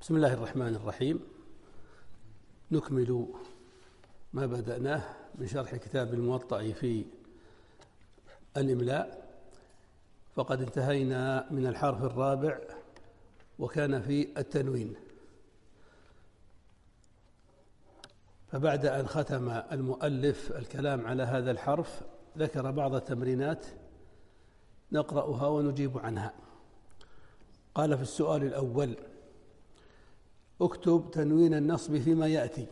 بسم الله الرحمن الرحيم. نكمل ما بدأناه من شرح كتاب الموطأ في الإملاء، فقد انتهينا من الحرف الرابع وكان في التنوين. فبعد أن ختم المؤلف الكلام على هذا الحرف ذكر بعض التمرينات نقرأها ونجيب عنها. قال في السؤال الأول: اكتب تنوين النصب فيما يأتي.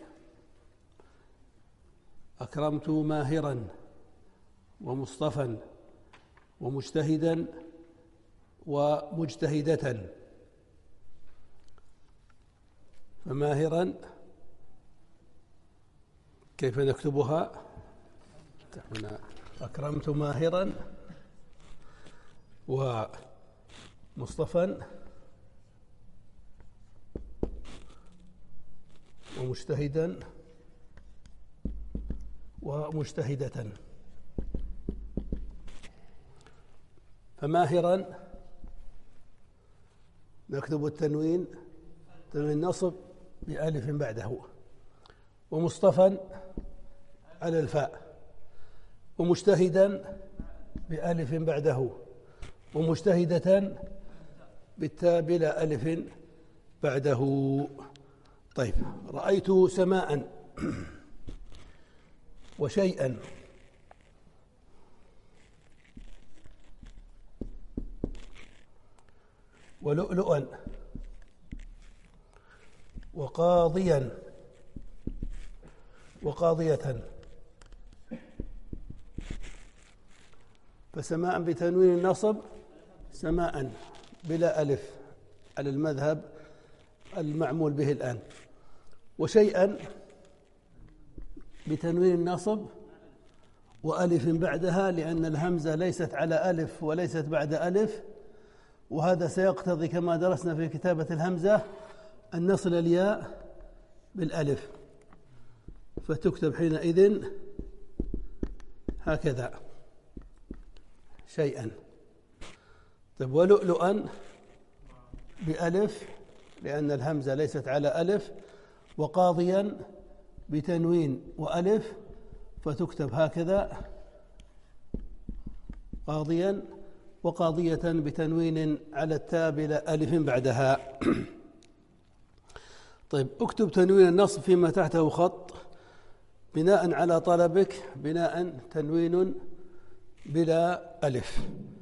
أكرمت ماهرا ومصطفى ومجتهدا ومجتهدة. فماهرا كيف نكتبها؟ هنا أكرمت ماهرا ومصطفى ومجتهدا ومجتهدة. فماهرا نكتب التنوين النصب بألف بعده، ومصطفى على الفاء، ومجتهدا بألف بعده، ومجتهدة بالتاء بلا ألف بعده. طيب، رأيت سماء وشيئا ولؤلؤا وقاضيا وقاضية. فسماء بتنوين النصب سماء بلا ألف على المذهب المعمول به الآن، وشيئا بتنوين النصب وألف بعدها، لأن الهمزة ليست على ألف وليست بعد ألف، وهذا سيقتضي كما درسنا في كتابة الهمزة أن نصل الياء بالألف، فتكتب حينئذ هكذا شيئا. طيب، ولؤلؤا بألف لأن الهمزة ليست على ألف، وقاضيا بتنوين وألف فتكتب هكذا قاضيا، وقاضية بتنوين على التاء بلا ألف بعدها. طيب، اكتب تنوين النصب فيما تحته خط بناء على طلبك، بناء تنوين بلا ألف.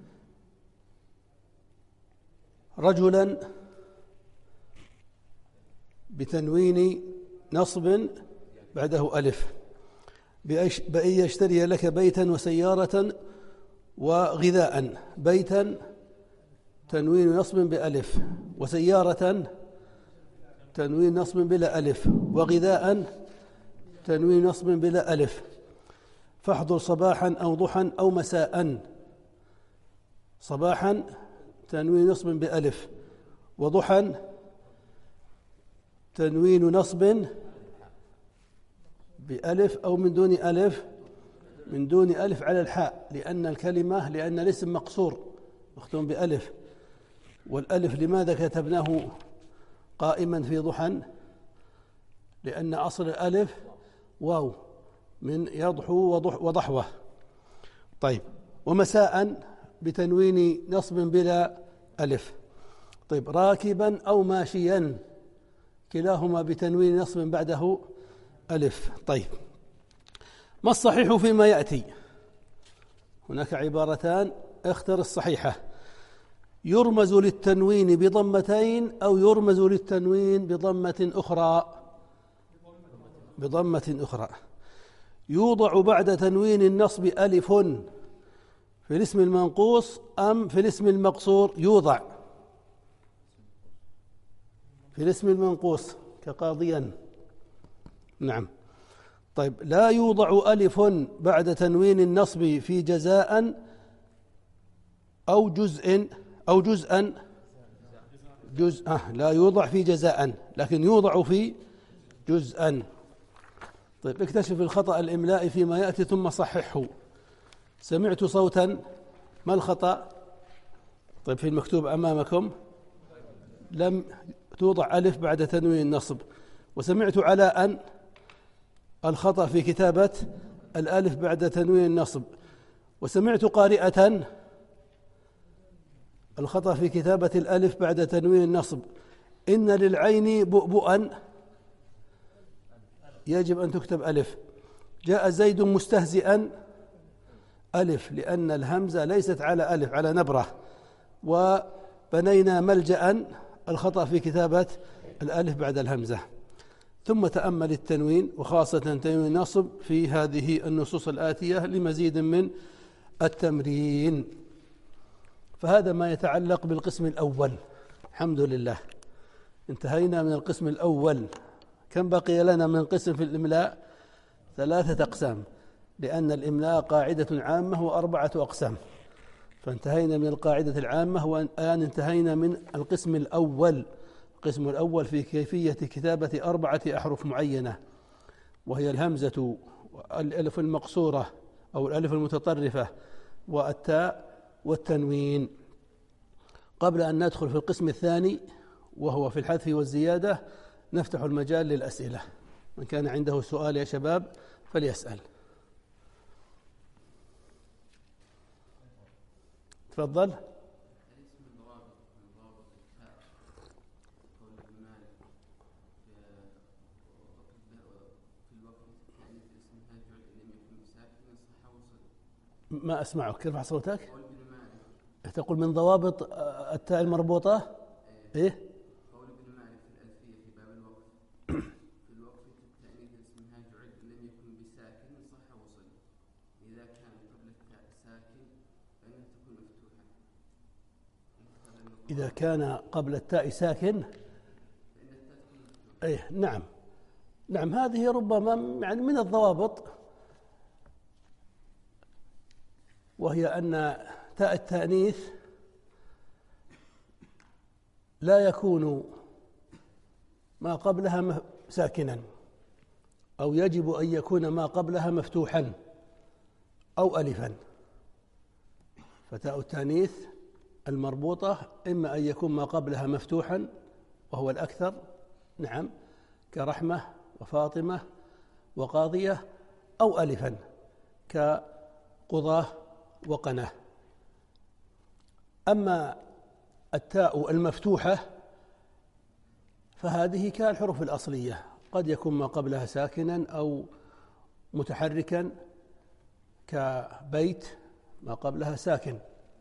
رجلا بتنوين نصب بعده ألف، بأن يشتري لك بيتا وسيارة وغذاء. بيتا تنوين نصب بألف، وسيارة تنوين نصب بلا ألف، وغذاء تنوين نصب بلا ألف. فاحضر صباحا أو ضحى أو مساء. صباحا تنوين نصب بألف، وضحى تنوين نصب بألف أو من دون ألف، من دون ألف على الحاء، لأن الاسم مقصور مختوم بألف. والألف لماذا كتبناه قائما في ضحى؟ لأن أصل الألف واو من يضحو وضحوة. طيب، ومساء بتنوين نصب بلا ألف. طيب، راكبا أو ماشيا كلاهما بتنوين نصب بعده ألف. طيب، ما الصحيح فيما يأتي؟ هناك عبارتان، اختر الصحيحة. يرمز للتنوين بضمتين أو يرمز للتنوين بضمة أخرى. يوضع بعد تنوين النصب ألف في الاسم المنقوص أم في الاسم المقصور؟ يوضع في الاسم المنقوص كقاضيا. نعم. طيب، لا يوضع ألف بعد تنوين النصب في جزاء أو جزءا. لا يوضع في جزاء، لكن يوضع في جزءا. طيب، اكتشف الخطأ الإملائي فيما يأتي ثم صححه. سمعت صوتا، ما الخطأ؟ طيب، في المكتوب أمامكم لم توضع ألف بعد تنوين النصب. وسمعت علاء الخطأ في كتابة الألف بعد تنوين النصب. وسمعت قارئة الخطأ في كتابة الألف بعد تنوين النصب. إن للعين بؤبؤا يجب أن تكتب ألف. جاء زيد مستهزئا ألف لأن الهمزة ليست على ألف، على نبرة. وبنينا ملجأ الخطأ في كتابة الألف بعد الهمزة. ثم تأمل التنوين وخاصة تنوين النصب في هذه النصوص الآتية لمزيد من التمرين. فهذا ما يتعلق بالقسم الأول. الحمد لله انتهينا من القسم الأول. كم بقي لنا من قسم في الإملاء؟ 3 أقسام، لأن الإملاء قاعدة عامة و4 أقسام. فانتهينا من القاعدة العامة، والآن انتهينا من القسم الأول. القسم الأول في كيفية كتابة 4 أحرف معينة، وهي الهمزة والألف المقصورة أو الألف المتطرفة والتاء والتنوين. قبل أن ندخل في القسم الثاني وهو في الحذف والزيادة، نفتح المجال للأسئلة. من كان عنده سؤال يا شباب فليسأل. تفضل. ما أسمعك، ارفع صوتك. تقول من ضوابط التاء المربوطة إيه؟ قول ابن مالك في الألفية في باب الوقف في الوقف التأنيث اسمها جعل لم يكن بساكن صح وصل. إذا كان قبل التاء ساكن فإنها تكون مفتوحة. إذا كان قبل التاء ساكن إيه نعم نعم، هذه ربما يعني من الضوابط، وهي أن تاء التأنيث لا يكون ما قبلها ساكنا، أو يجب أن يكون ما قبلها مفتوحا أو ألفا. فتاء التأنيث المربوطة إما أن يكون ما قبلها مفتوحا وهو الأكثر، نعم، كرحمة وفاطمة وقاضية، أو ألفا كقضاة وقناه. أما التاء المفتوحة فهذه كالحروف الأصلية، قد يكون ما قبلها ساكنا أو متحركا، كبيت ما قبلها ساكن،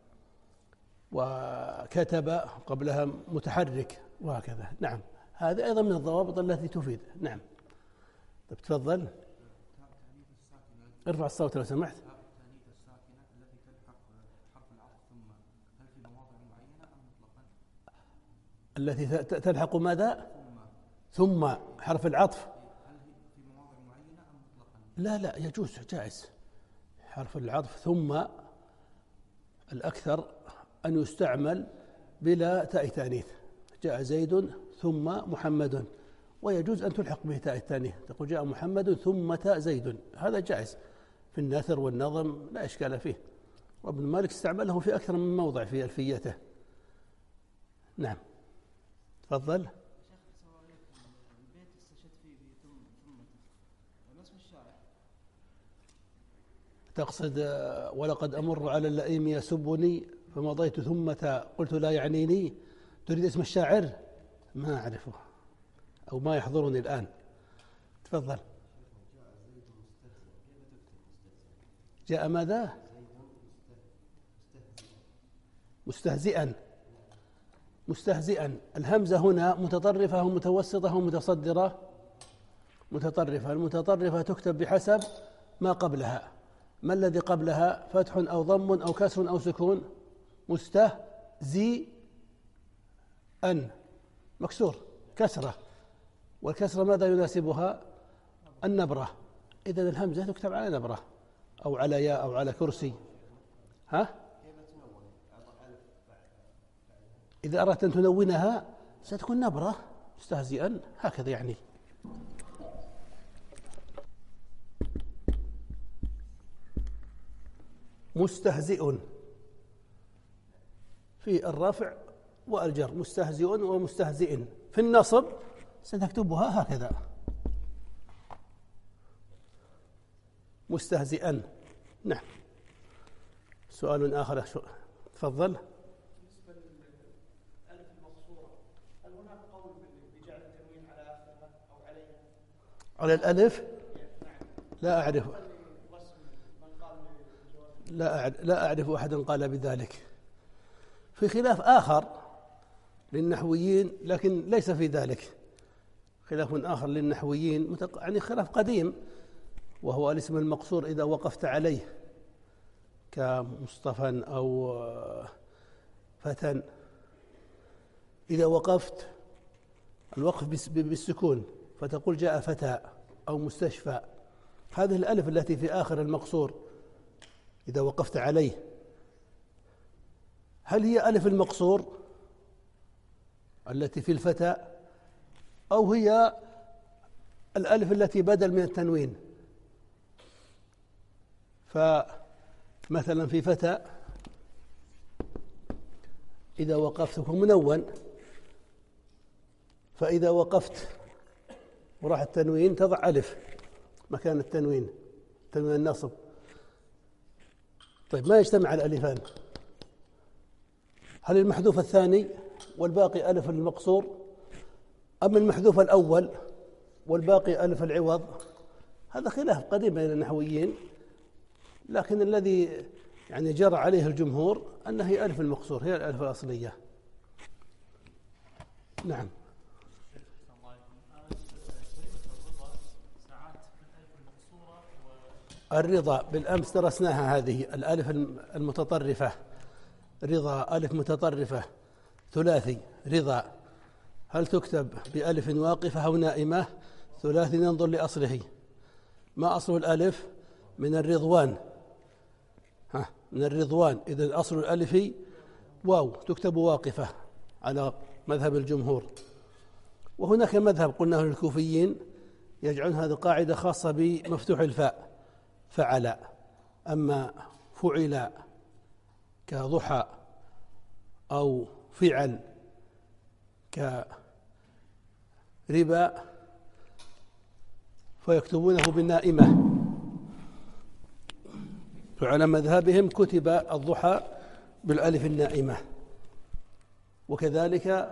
وكتب قبلها متحرك، وهكذا. نعم، هذا أيضا من الضوابط التي تفيد. نعم. طيب تفضل، ارفع الصوت لو سمحت. التي تلحق ماذا؟ ثم حرف العطف. لا يجوز، جائز حرف العطف ثم. الأكثر أن يستعمل بلا تاء تانيث. جاء زيد ثم محمد، ويجوز أن تلحق به تاء التانيث، تقول جاء محمد ثم تاء زيد، هذا جائز في النثر والنظم، لا إشكال فيه. وابن مالك استعمله في أكثر من موضع في ألفيته. نعم تفضل. البيت استشهد فيه ثم الشاعر تقصد ولقد أمر على اللئيم يسبني فمضيت ثمة قلت لا يعنيني. تريد اسم الشاعر؟ ما أعرفه أو ما يحضرني الآن. تفضل. جاء ماذا؟ مستهزئا. مستهزئا، الهمزة هنا متطرفة ومتوسطة ومتصدرة. متطرفة، المتطرفة تكتب بحسب ما قبلها. ما الذي قبلها؟ فتح أو ضم أو كسر أو سكون. مستهزئا مكسور كسرة، والكسرة ماذا يناسبها؟ النبرة. إذن الهمزة تكتب على نبرة أو على ياء أو على كرسي. ها؟ إذا أردت أن تنونها ستكون نبرة مستهزئا، هكذا يعني. مستهزئ في الرفع والجر، مستهزئ ومستهزئ. في النصب ستكتبها هكذا مستهزئا. نعم. سؤال آخر تفضل. بالنسبة للألف المقصورة، هل هناك قول بجعل التنوين على آخرها أو عليها؟ على الألف؟ نعم. لا أعرف. لا أعرف أحدا قال بذلك. في خلاف آخر للنحويين لكن ليس في ذلك. خلاف آخر للنحويين يعني خلاف قديم، وهو الاسم المقصور إذا وقفت عليه كمصطفى أو فتى، إذا وقفت الوقف بالسكون فتقول جاء فتى أو مستشفى، هذه الألف التي في آخر المقصور إذا وقفت عليه هل هي ألف المقصور التي في الفتى أو هي الألف التي بدل من التنوين؟ فمثلا في فتى إذا وقفت هو منون، فإذا وقفت وراح التنوين تضع ألف مكان التنوين، تنوين النصب. طيب ما يجتمع الألفان، هل المحذوف الثاني والباقي ألف المقصور أم المحذوف الأول والباقي ألف العوض؟ هذا خلاف قديم بين النحويين، لكن الذي يعني جرى عليه الجمهور أنها هي ألف المقصور، هي الألف الأصلية. نعم. الرضا بالأمس درسناها، هذه الألف المتطرفة، رضا ألف متطرفة ثلاثي رضا، هل تكتب بألف واقفة أو نائمة؟ ثلاثي ننظر لأصله، ما أصل الألف؟ من الرضوان، من الرضوان، إذا أصل الألف واو تكتب واقفة على مذهب الجمهور. وهناك مذهب قلناه للكوفيين يجعلون هذه قاعدة خاصة بمفتوح الفاء فعل، أما فعل كضحى أو فعل كربا فيكتبونه بالنائمة، فعلى مذهبهم كتب الضحى بالألف النائمة. وكذلك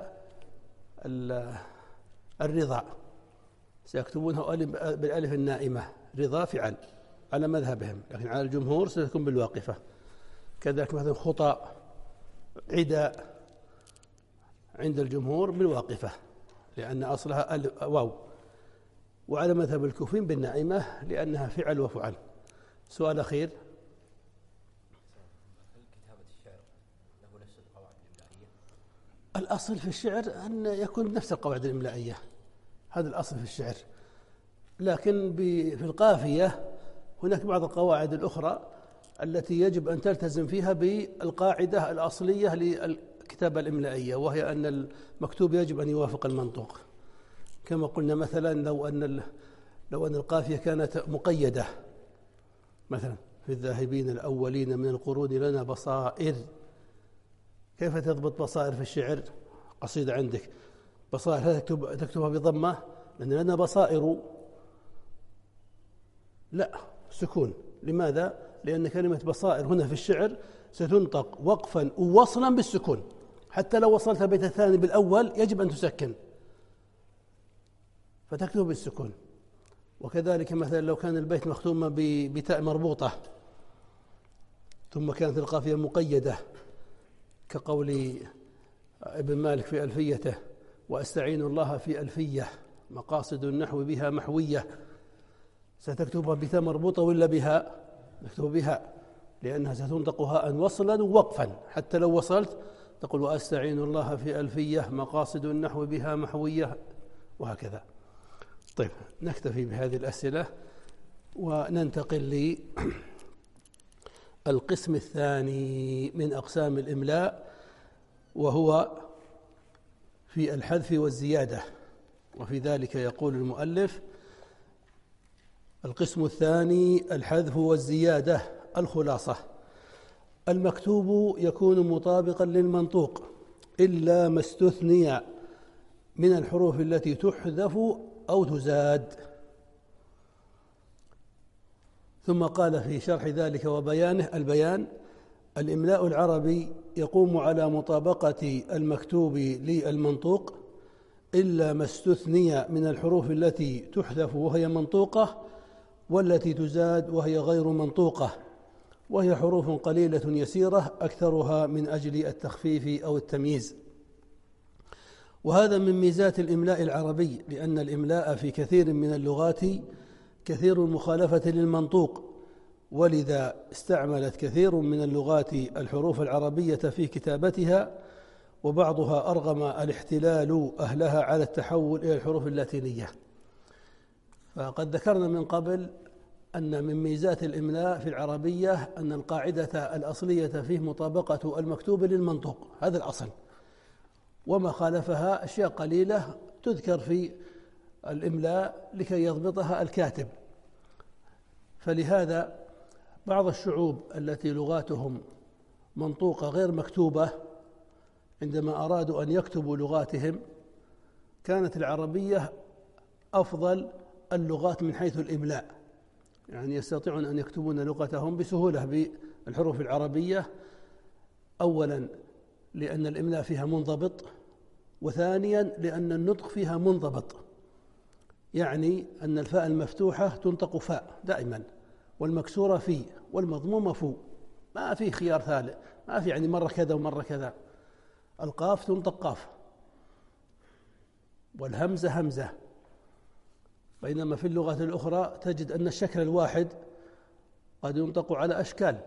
الرضا سيكتبونه بالألف النائمة، رضا فعل على مذهبهم، لكن على الجمهور ستكون بالواقفة. كذلك مثلا خطأ عداء عند الجمهور بالواقفة لأن أصلها واو، وعلى مذهب الكوفيين بالنائمة لأنها فعل وفعل. سؤال أخير. الأصل في الشعر أن يكون بنفس القواعد الإملائية، هذا الأصل في الشعر، لكن في القافية هناك بعض القواعد الأخرى التي يجب أن تلتزم فيها بالقاعدة الأصلية للكتابة الإملائية، وهي أن المكتوب يجب أن يوافق المنطوق. كما قلنا مثلا لو أن القافية كانت مقيدة، مثلا في الذاهبين الأولين من القرون لنا بصائر، كيف تضبط بصائر في الشعر؟ قصيدة عندك بصائر تكتبها بضمة لأن لنا بصائر، لا سكون. لماذا؟ لأن كلمة بصائر هنا في الشعر ستنطق وقفا ووصلا بالسكون، حتى لو وصلت البيت الثاني بالأول يجب أن تسكن فتكتب بالسكون. وكذلك مثلا لو كان البيت مختوما بتاء مربوطة ثم كانت القافية مقيدة كقول ابن مالك في ألفيته وأستعين الله في ألفية مقاصد النحو بها محوية، ستكتبها بتاء مربوطة ولا بها؟ نكتب بها لأنها ستنطق هاء وصلا ووقفا، حتى لو وصلت تقول وأستعين الله في ألفية مقاصد النحو بها محوية، وهكذا. طيب نكتفي بهذه الأسئلة وننتقل للقسم الثاني من أقسام الإملاء، وهو في الحذف والزيادة. وفي ذلك يقول المؤلف: القسم الثاني الحذف والزيادة. الخلاصة: المكتوب يكون مطابقا للمنطوق إلا ما استثني من الحروف التي تحذف أو تزاد. ثم قال في شرح ذلك وبيانه البيان: الإملاء العربي يقوم على مطابقة المكتوب للمنطوق إلا ما استثني من الحروف التي تحذف وهي منطوقة والتي تزاد وهي غير منطوقة، وهي حروف قليلة يسيرة أكثرها من أجل التخفيف أو التمييز. وهذا من ميزات الإملاء العربي، لأن الإملاء في كثير من اللغات كثير المخالفة للمنطوق، ولذا استعملت كثير من اللغات الحروف العربية في كتابتها، وبعضها أرغم الاحتلال أهلها على التحول إلى الحروف اللاتينية. فقد ذكرنا من قبل أن من ميزات الإملاء في العربية أن القاعدة الأصلية فيه مطابقة المكتوب للمنطوق، هذا الأصل، وما خالفها أشياء قليلة تذكر في الإملاء لكي يضبطها الكاتب. فلهذا بعض الشعوب التي لغاتهم منطوقة غير مكتوبة عندما أرادوا أن يكتبوا لغاتهم كانت العربية أفضل اللغات من حيث الإملاء، يعني يستطيعون أن يكتبون لغتهم بسهولة بالحروف العربية، أولا لأن الإملاء فيها منضبط، وثانيا لأن النطق فيها منضبط، يعني أن الفاء المفتوحة تنطق فاء دائما، والمكسورة في، والمضمومة فو، ما في خيار ثالث، ما في يعني مرة كذا ومرة كذا. القاف تنطق قاف، والهمزة همزة، بينما في اللغات الأخرى تجد أن الشكل الواحد قد ينطق على أشكال،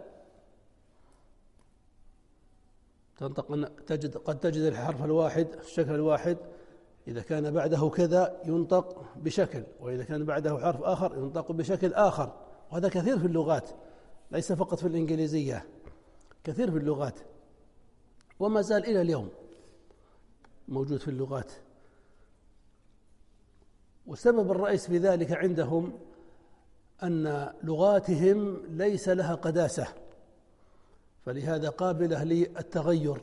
قد تجد الحرف الواحد الشكل الواحد إذا كان بعده كذا ينطق بشكل، وإذا كان بعده حرف آخر ينطق بشكل آخر، وهذا كثير في اللغات، ليس فقط في الإنجليزية، كثير في اللغات، وما زال إلى اليوم موجود في اللغات. والسبب الرئيس في ذلك عندهم أن لغاتهم ليس لها قداسة، فلهذا قابلة للتغير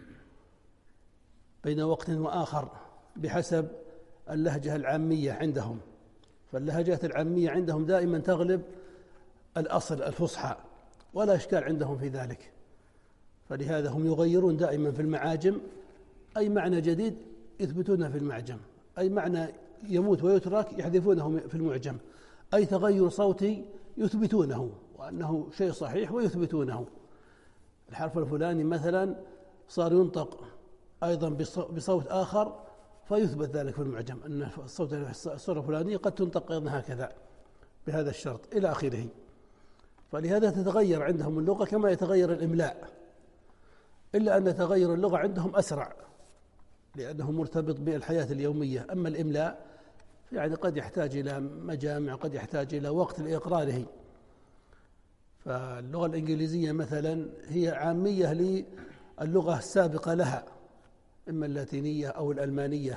بين وقت وآخر بحسب اللهجة العامية عندهم، فاللهجات العامية عندهم دائما تغلب الأصل الفصحى، ولا إشكال عندهم في ذلك. فلهذا هم يغيرون دائما في المعاجم، أي معنى جديد يثبتونه في المعجم، أي معنى يموت ويترك يحذفونه في المعجم، أي تغير صوتي يثبتونه وأنه شيء صحيح ويثبتونه. الحرف الفلاني مثلا صار ينطق أيضا بصوت آخر فيثبت ذلك في المعجم، أن الصورة الفلانية قد تنطق أيضا هكذا بهذا الشرط إلى آخره. فلهذا تتغير عندهم اللغة كما يتغير الإملاء، إلا أن تغير اللغة عندهم أسرع لأنه مرتبط بالحياة اليومية. أما الإملاء يعني قد يحتاج إلى مجامع، قد يحتاج إلى وقت لإقراره. فاللغة الإنجليزية مثلا هي عامية للغة السابقة لها، إما اللاتينية أو الألمانية،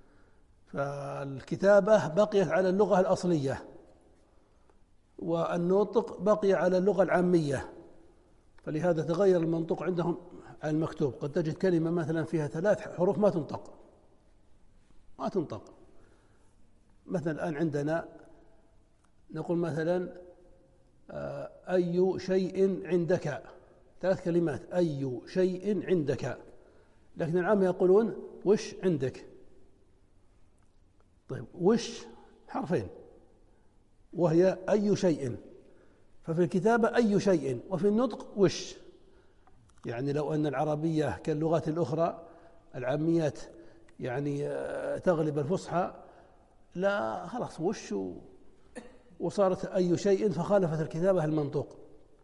فالكتابة بقيت على اللغة الأصلية، والنطق بقي على اللغة العامية، فلهذا تغير المنطق عندهم على المكتوب. قد تجد كلمة مثلا فيها 3 حروف ما تنطق. مثلا الآن عندنا نقول مثلا أي شيء عندك، 3 كلمات، أي شيء عندك، لكن العامة يقولون وش عندك. طيب وش حرفين وهي أي شيء، ففي الكتابة أي شيء، وفي النطق وش. يعني لو أن العربية كاللغات الأخرى العاميات يعني تغلب الفصحى، لا خلاص وش وصارت أي شيء، فخالفت الكتابة المنطوق.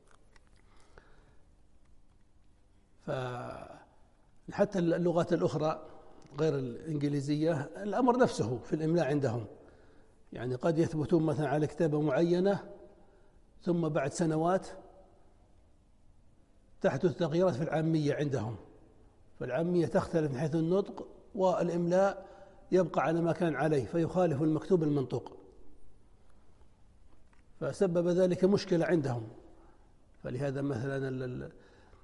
فحتى اللغات الأخرى غير الإنجليزية الأمر نفسه في الإملاء عندهم، يعني قد يثبتون مثلا على كتابة معينة ثم بعد سنوات تحدث تغييرات في العامية عندهم، فالعامية تختلف من حيث النطق، والإملاء يبقى على ما كان عليه فيخالف المكتوب المنطوق، فسبب ذلك مشكلة عندهم. فلهذا مثلا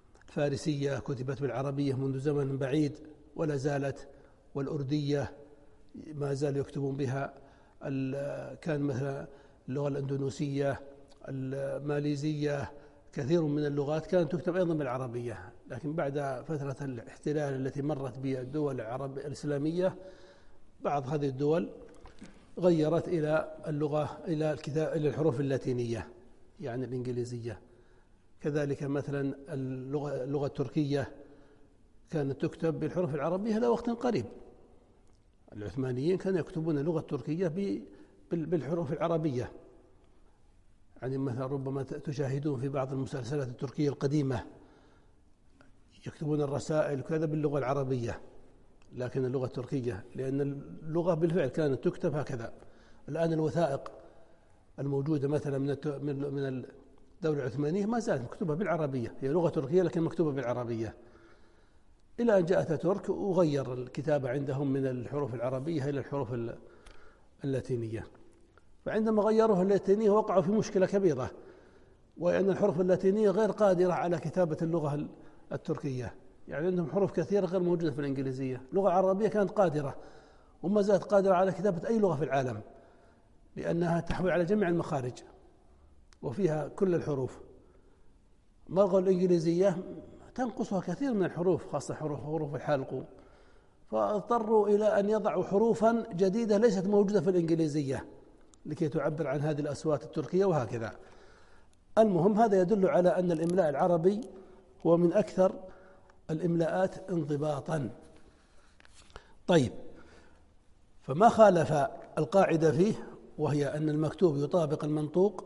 الفارسية كتبت بالعربية منذ زمن بعيد ولا زالت، والأردية ما زالوا يكتبون بها. كان مثلا اللغة الأندونيسية، الماليزية، كثير من اللغات كانت تكتب أيضا بالعربية، لكن بعد فترة الاحتلال التي مرت بها الدول الإسلامية بعض هذه الدول غيرت إلى اللغة إلى الحروف اللاتينية يعني الإنجليزية. كذلك مثلا اللغة التركية كانت تكتب بالحروف العربية إلى وقت قريب. العثمانيين كانوا يكتبون اللغة التركية بالحروف العربية، يعني مثلا ربما تشاهدون في بعض المسلسلات التركية القديمة يكتبون الرسائل كذا باللغة العربية، لكن اللغة التركية لأن اللغة بالفعل كانت تكتب هكذا. الآن الوثائق الموجودة مثلا من الدولة العثمانية ما زالت مكتوبة بالعربية، هي لغة تركية لكن مكتوبة بالعربية، إلى أن جاء أتاتورك وغير الكتابة عندهم من الحروف العربية إلى الحروف اللاتينية. فعندما غيروها اللاتينية وقعوا في مشكلة كبيرة، وأن الحروف اللاتينية غير قادرة على كتابة اللغة التركية، يعني عندهم حروف كثيرة غير موجودة في الإنجليزية. اللغة العربية كانت قادرة وما زالت قادرة على كتابة أي لغة في العالم، لأنها تحوي على جميع المخارج وفيها كل الحروف. اللغة الإنجليزية تنقصها كثير من الحروف، خاصة حروف الحلق، فاضطروا إلى أن يضعوا حروفا جديدة ليست موجودة في الإنجليزية لكي تعبر عن هذه الأصوات التركية وهكذا. المهم هذا يدل على أن الإملاء العربي هو من أكثر الإملاءات انضباطا. طيب، فما خالف القاعدة فيه، وهي أن المكتوب يطابق المنطوق،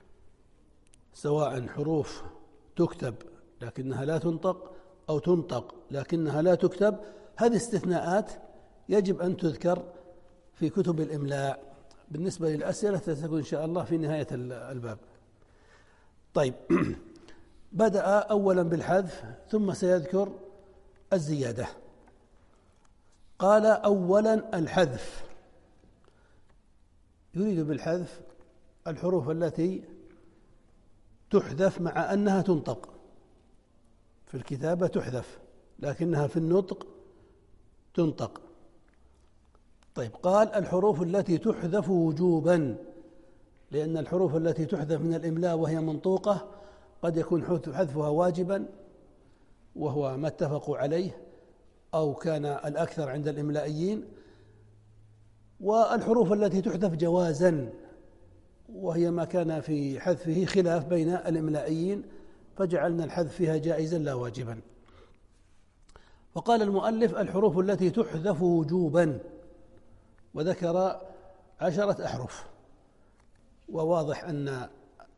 سواء حروف تكتب لكنها لا تنطق أو تنطق لكنها لا تكتب. هذه استثناءات يجب أن تذكر في كتب الإملاء. بالنسبة للأسئلة ستكون إن شاء الله في نهاية الباب. طيب، بدأ أولا بالحذف ثم سيذكر الزيادة. قال أولا الحذف، يريد بالحذف الحروف التي تحذف مع أنها تنطق، في الكتابة تحذف لكنها في النطق تنطق. طيب، قال الحروف التي تحذف وجوبا، لأن الحروف التي تحذف من الإملاء وهي منطوقة قد يكون حذفها واجبا وهو ما اتفقوا عليه أو كان الأكثر عند الإملائيين، والحروف التي تحذف جوازا وهي ما كان في حذفه خلاف بين الإملائيين، فجعلنا الحذف فيها جائزا لا واجبا. فقال المؤلف الحروف التي تحذف وجوبا، وذكر 10 أحرف، وواضح أن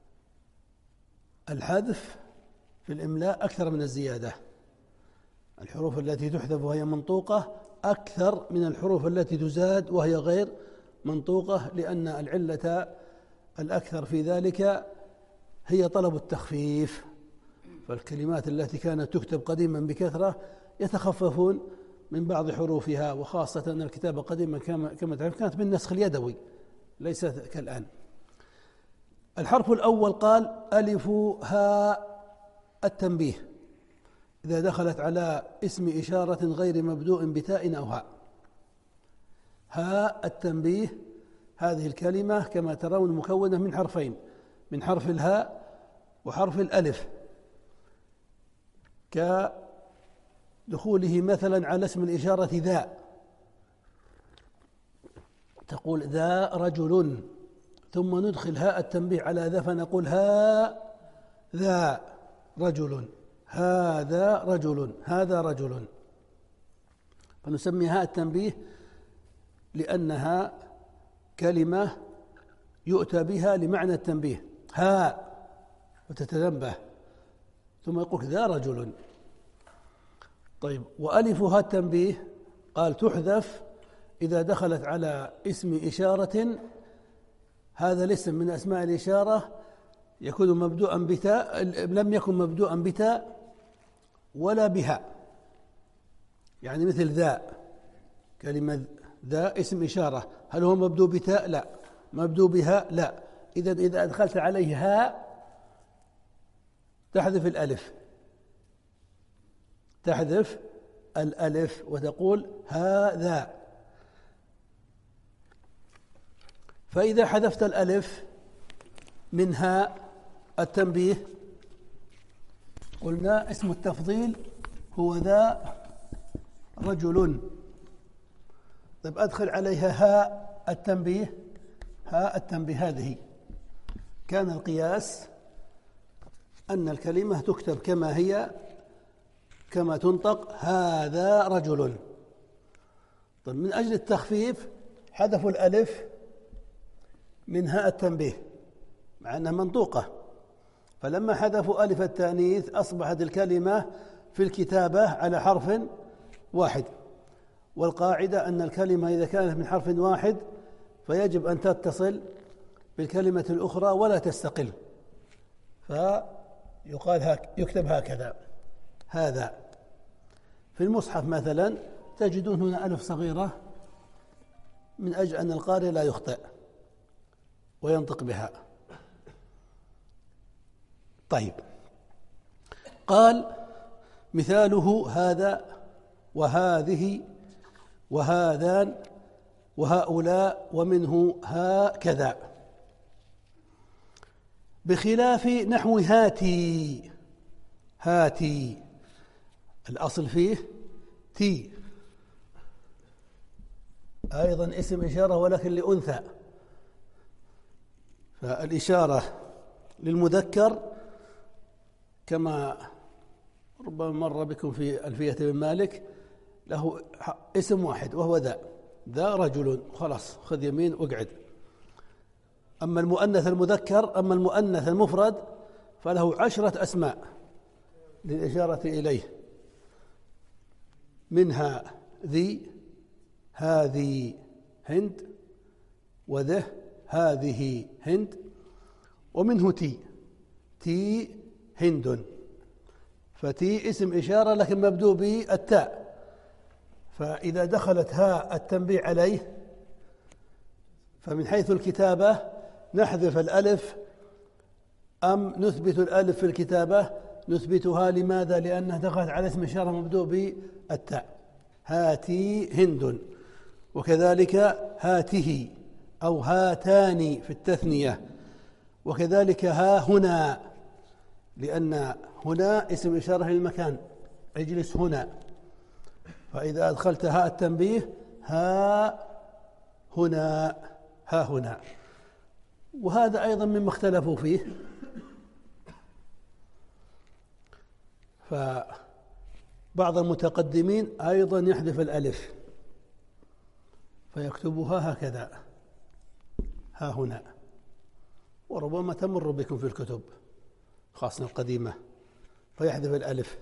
الحذف في الإملاء أكثر من الزيادة. الحروف التي تحذف وهي منطوقة أكثر من الحروف التي تزاد وهي غير منطوقة، لأن العلة الأكثر في ذلك هي طلب التخفيف. فالكلمات التي كانت تكتب قديما بكثرة يتخففون من بعض حروفها، وخاصة أن الكتابة قديما كما تعرف كانت بالنسخ اليدوي ليس كالآن. الحرف الأول قال ألف هاء التنبيه، إذا دخلت على اسم إشارة غير مبدوء بتاء أو هاء. هاء التنبيه هذه الكلمة كما ترون مكونة من حرفين، من حرف الهاء وحرف الألف، كدخوله مثلا على اسم الإشارة ذا، تقول ذا رجل، ثم ندخل هاء التنبيه على ذا فنقول ذا رجل، هذا رجل، هذا رجل. فنسمي هاء التنبيه لأنها كلمة يؤتى بها لمعنى التنبيه، هاء وتتنبه، ثم يقول ذا رجل. طيب، وألف هاء التنبيه قال تحذف إذا دخلت على اسم إشارة، هذا الاسم من أسماء الإشارة يكون مبدوءا بتاء، لم يكن مبدوءا بتاء ولا بهاء، يعني مثل ذا، كلمة ذا اسم إشارة، هل هو مبدوء بتاء؟ لا. مبدوء بهاء؟ لا. إذا أدخلت عليه هاء تحذف الألف، تحذف الألف وتقول هذا. فإذا حذفت الألف من هاء التنبيه قلنا اسم التفضيل هو ذا رجل. طيب أدخل عليها هاء التنبيه، هاء التنبيه هذه كان القياس أن الكلمة تكتب كما هي كما تنطق هذا رجل. طيب من أجل التخفيف حذفوا الألف من هاء التنبيه مع أنها منطوقة، فلما حذفوا ألف التأنيث أصبحت الكلمة في الكتابة على حرف واحد، والقاعدة أن الكلمة إذا كانت من حرف واحد فيجب أن تتصل بالكلمة الأخرى ولا تستقل، فيقال يكتب هكذا هذا. في المصحف مثلا تجدون هنا ألف صغيرة من أجل أن القارئ لا يخطئ وينطق بها. طيب قال مثاله هذا وهذه وهذان وهؤلاء ومنه هكذا، بخلاف نحو هاتي. هاتي الأصل فيه تي، أيضا اسم إشارة ولكن لأنثى، فالإشارة للمذكر كما ربما مر بكم في ألفية بن مالك له اسم واحد وهو ذا رجل، خلاص خذ يمين واقعد. أما المؤنث المذكر، أما المؤنث المفرد فله 10 أسماء للإشارة إليه، منها ذي، هذه هند، وذه هذه هند، ومنه تي هند. فتي اسم إشارة لكن مبدوء بالتاء، فإذا دخلت هاء التنبيه عليه فمن حيث الكتابة نحذف الألف أم نثبت الألف في الكتابة؟ نثبتها. لماذا؟ لأنها دخلت على اسم إشارة مبدوء بالتاء، هاتي هند. وكذلك هاته أو هاتان في التثنية، وكذلك ها هنا، لأن هنا اسم إشارة للمكان، اجلس هنا، فإذا أدخلت هاء التنبيه ها هنا، ها هنا. وهذا أيضا مما اختلفوا فيه، فبعض المتقدمين أيضا يحذف الألف فيكتبها هكذا ها هنا، وربما تمر بكم في الكتب خاصة القديمة فيحذف الألف،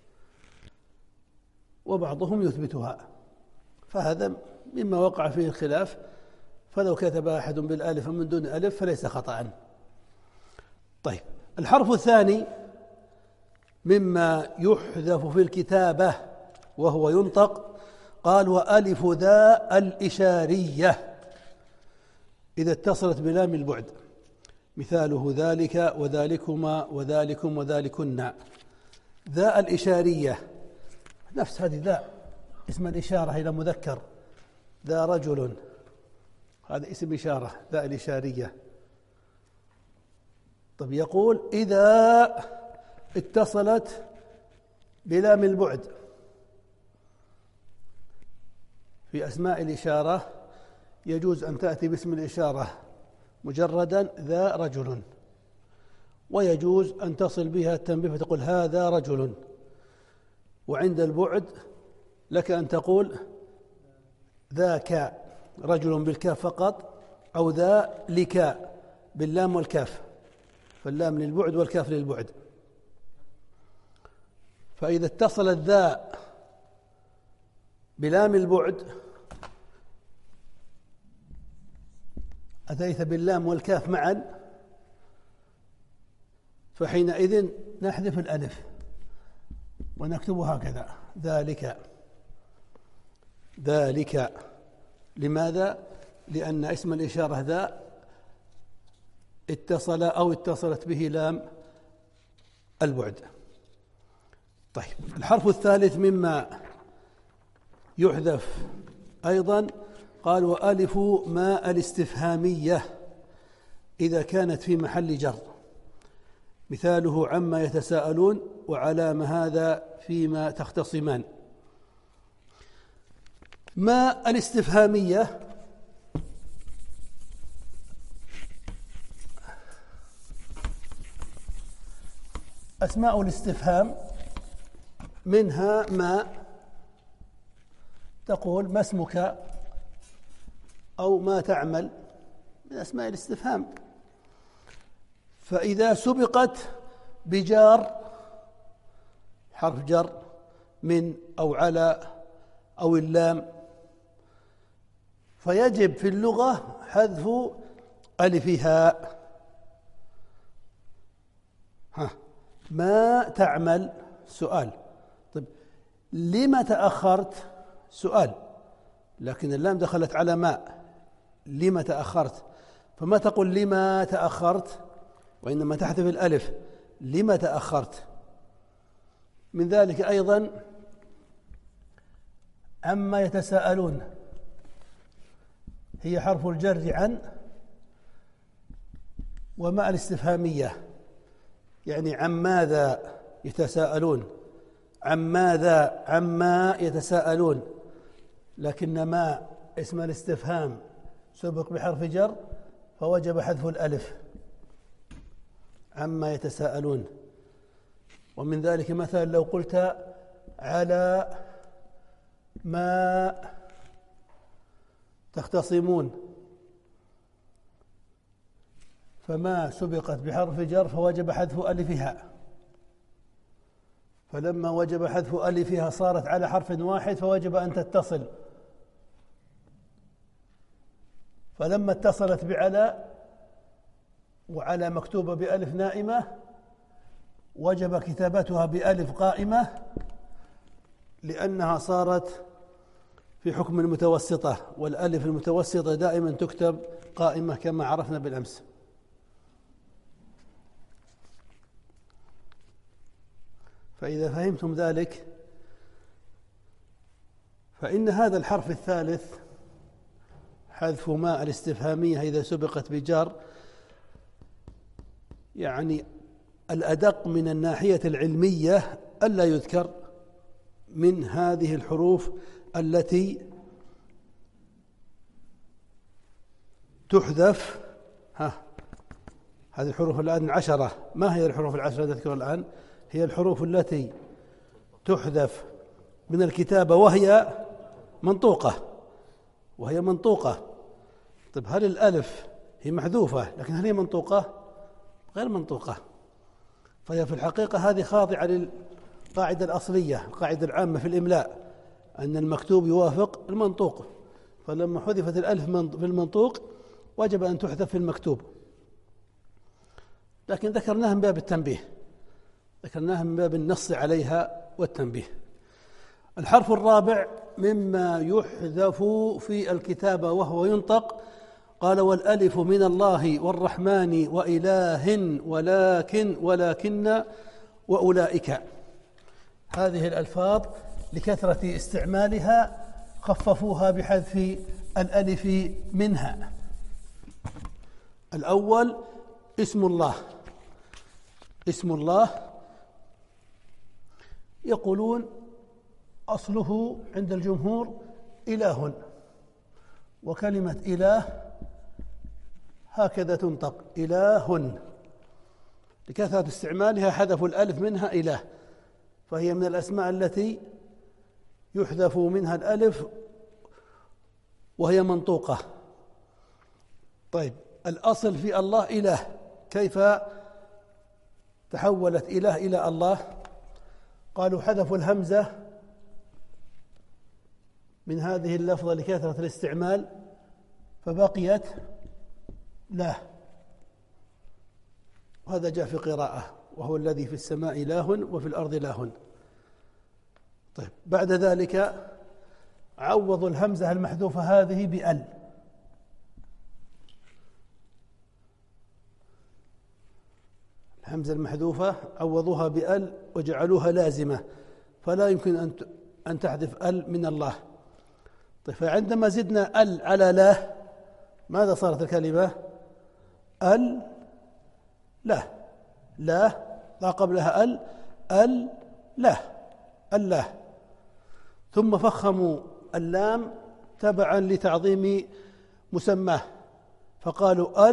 وبعضهم يثبتها، فهذا مما وقع فيه الخلاف. فلو كتب أحد بالألف ومن دون ألف فليس خطأ. طيب الحرف الثاني مما يحذف في الكتابة وهو ينطق، قال وألف ذا الإشارية إذا اتصلت بلام البعد، مثاله ذلك وذلكما وذلكم وذلكن. ذا الإشارية نفس هذه ذا اسم الإشارة إلى مذكر، ذا رجل هذا اسم إشارة ذا الإشارية. طب يقول إذا اتصلت بلام البعد في أسماء الإشارة يجوز أن تأتي باسم الإشارة مجردا ذا رجل، ويجوز أن تصل بها التنبيه فتقول هذا رجل، وعند البعد لك أن تقول ذاك رجل بالكاف فقط، أو ذا لك باللام والكاف، فاللام للبعد والكاف للبعد. فإذا اتصلت ذا بلام البعد أتيت باللام والكاف معا، فحينئذ نحذف الألف ونكتبه هكذا ذلك. لماذا؟ لأن اسم الإشارة ذا اتصل أو اتصلت به لام البعد. طيب الحرف الثالث مما يحذف أيضا قال وألف ما الاستفهامية إذا كانت في محل جر، مثاله عما يتساءلون وعلام هذا فيما تختصمان. ما الاستفهامية أسماء الاستفهام منها ما تقول ما اسمك أو ما تعمل، من أسماء الاستفهام. فإذا سبقت بجار حرف جر من أو على أو اللام فيجب في اللغة حذف ألفها. ما تعمل سؤال، طيب لما تأخرت سؤال، لكن اللام دخلت على ما، لما تأخرت، فما تقول لما تأخرت وإنما تحذف الألف لما تأخرت. من ذلك أيضا عما يتساءلون هي حرف الجر عن، وما الاستفهامية يعني عن ماذا يتساءلون، عن ماذا عما يتساءلون، لكن ما اسم الاستفهام سبق بحرف جر فوجب حذف الألف عما يتساءلون. ومن ذلك مثلا لو قلت على ما تختصمون، فما سبقت بحرف جر فوجب حذف ألفها، فلما وجب حذف ألفها صارت على حرف واحد فوجب أن تتصل، فلما اتصلت بعلى وعلى مكتوبة بألف نائمة وجب كتابتها بألف قائمة لأنها صارت في حكم المتوسطة، والألف المتوسطة دائما تكتب قائمة كما عرفنا بالأمس. فإذا فهمتم ذلك فإن هذا الحرف الثالث حذف ما الاستفهامية إذا سبقت بجار يعني الأدق من الناحية العلمية ألا يذكر من هذه الحروف التي تحذف. هذه الحروف الآن 10. ما هي الحروف 10 نذكر الآن؟ هي الحروف التي تحذف من الكتابة وهي منطوقة. طيب هل الألف هي محذوفة لكن هل هي منطوقة؟ غير منطوقة. فهي في الحقيقة هذه خاضعة للقاعدة الأصلية، القاعدة العامة في الإملاء، أن المكتوب يوافق المنطوق، فلما حذفت الألف في المنطوق وجب أن تحذف في المكتوب. لكن ذكرناها من باب التنبيه، ذكرناها من باب النص عليها والتنبيه. الحرف الرابع مما يحذف في الكتابة وهو ينطق، قال والألف من الله والرحمن وإله ولكن وأولئك. هذه الألفاظ لكثرة استعمالها خففوها بحذف الألف منها. الأول اسم الله يقولون أصله عند الجمهور إله، وكلمة إله هكذا تنطق إله، لكثرة استعمالها حذفوا الألف منها إله، فهي من الأسماء التي يحذف منها الألف وهي منطوقة. طيب الأصل في الله إله، كيف تحولت إله إلى الله؟ قالوا حذفوا الهمزة من هذه اللفظة لكثرة الاستعمال فبقيت لا، وهذا جاء في قراءة وهو الذي في السماء إله وفي الأرض إله. طيب بعد ذلك عوضوا الهمزة المحذوفة هذه بأل، الهمزة المحذوفة عوضوها بأل وجعلوها لازمة، فلا يمكن أن تحذف أل من الله. طيب فعندما زدنا ال على لا ماذا صارت الكلمة؟ ال لا، لا قبلها ال لا، الله. ثم فخموا اللام تبعا لتعظيم مسماه فقالوا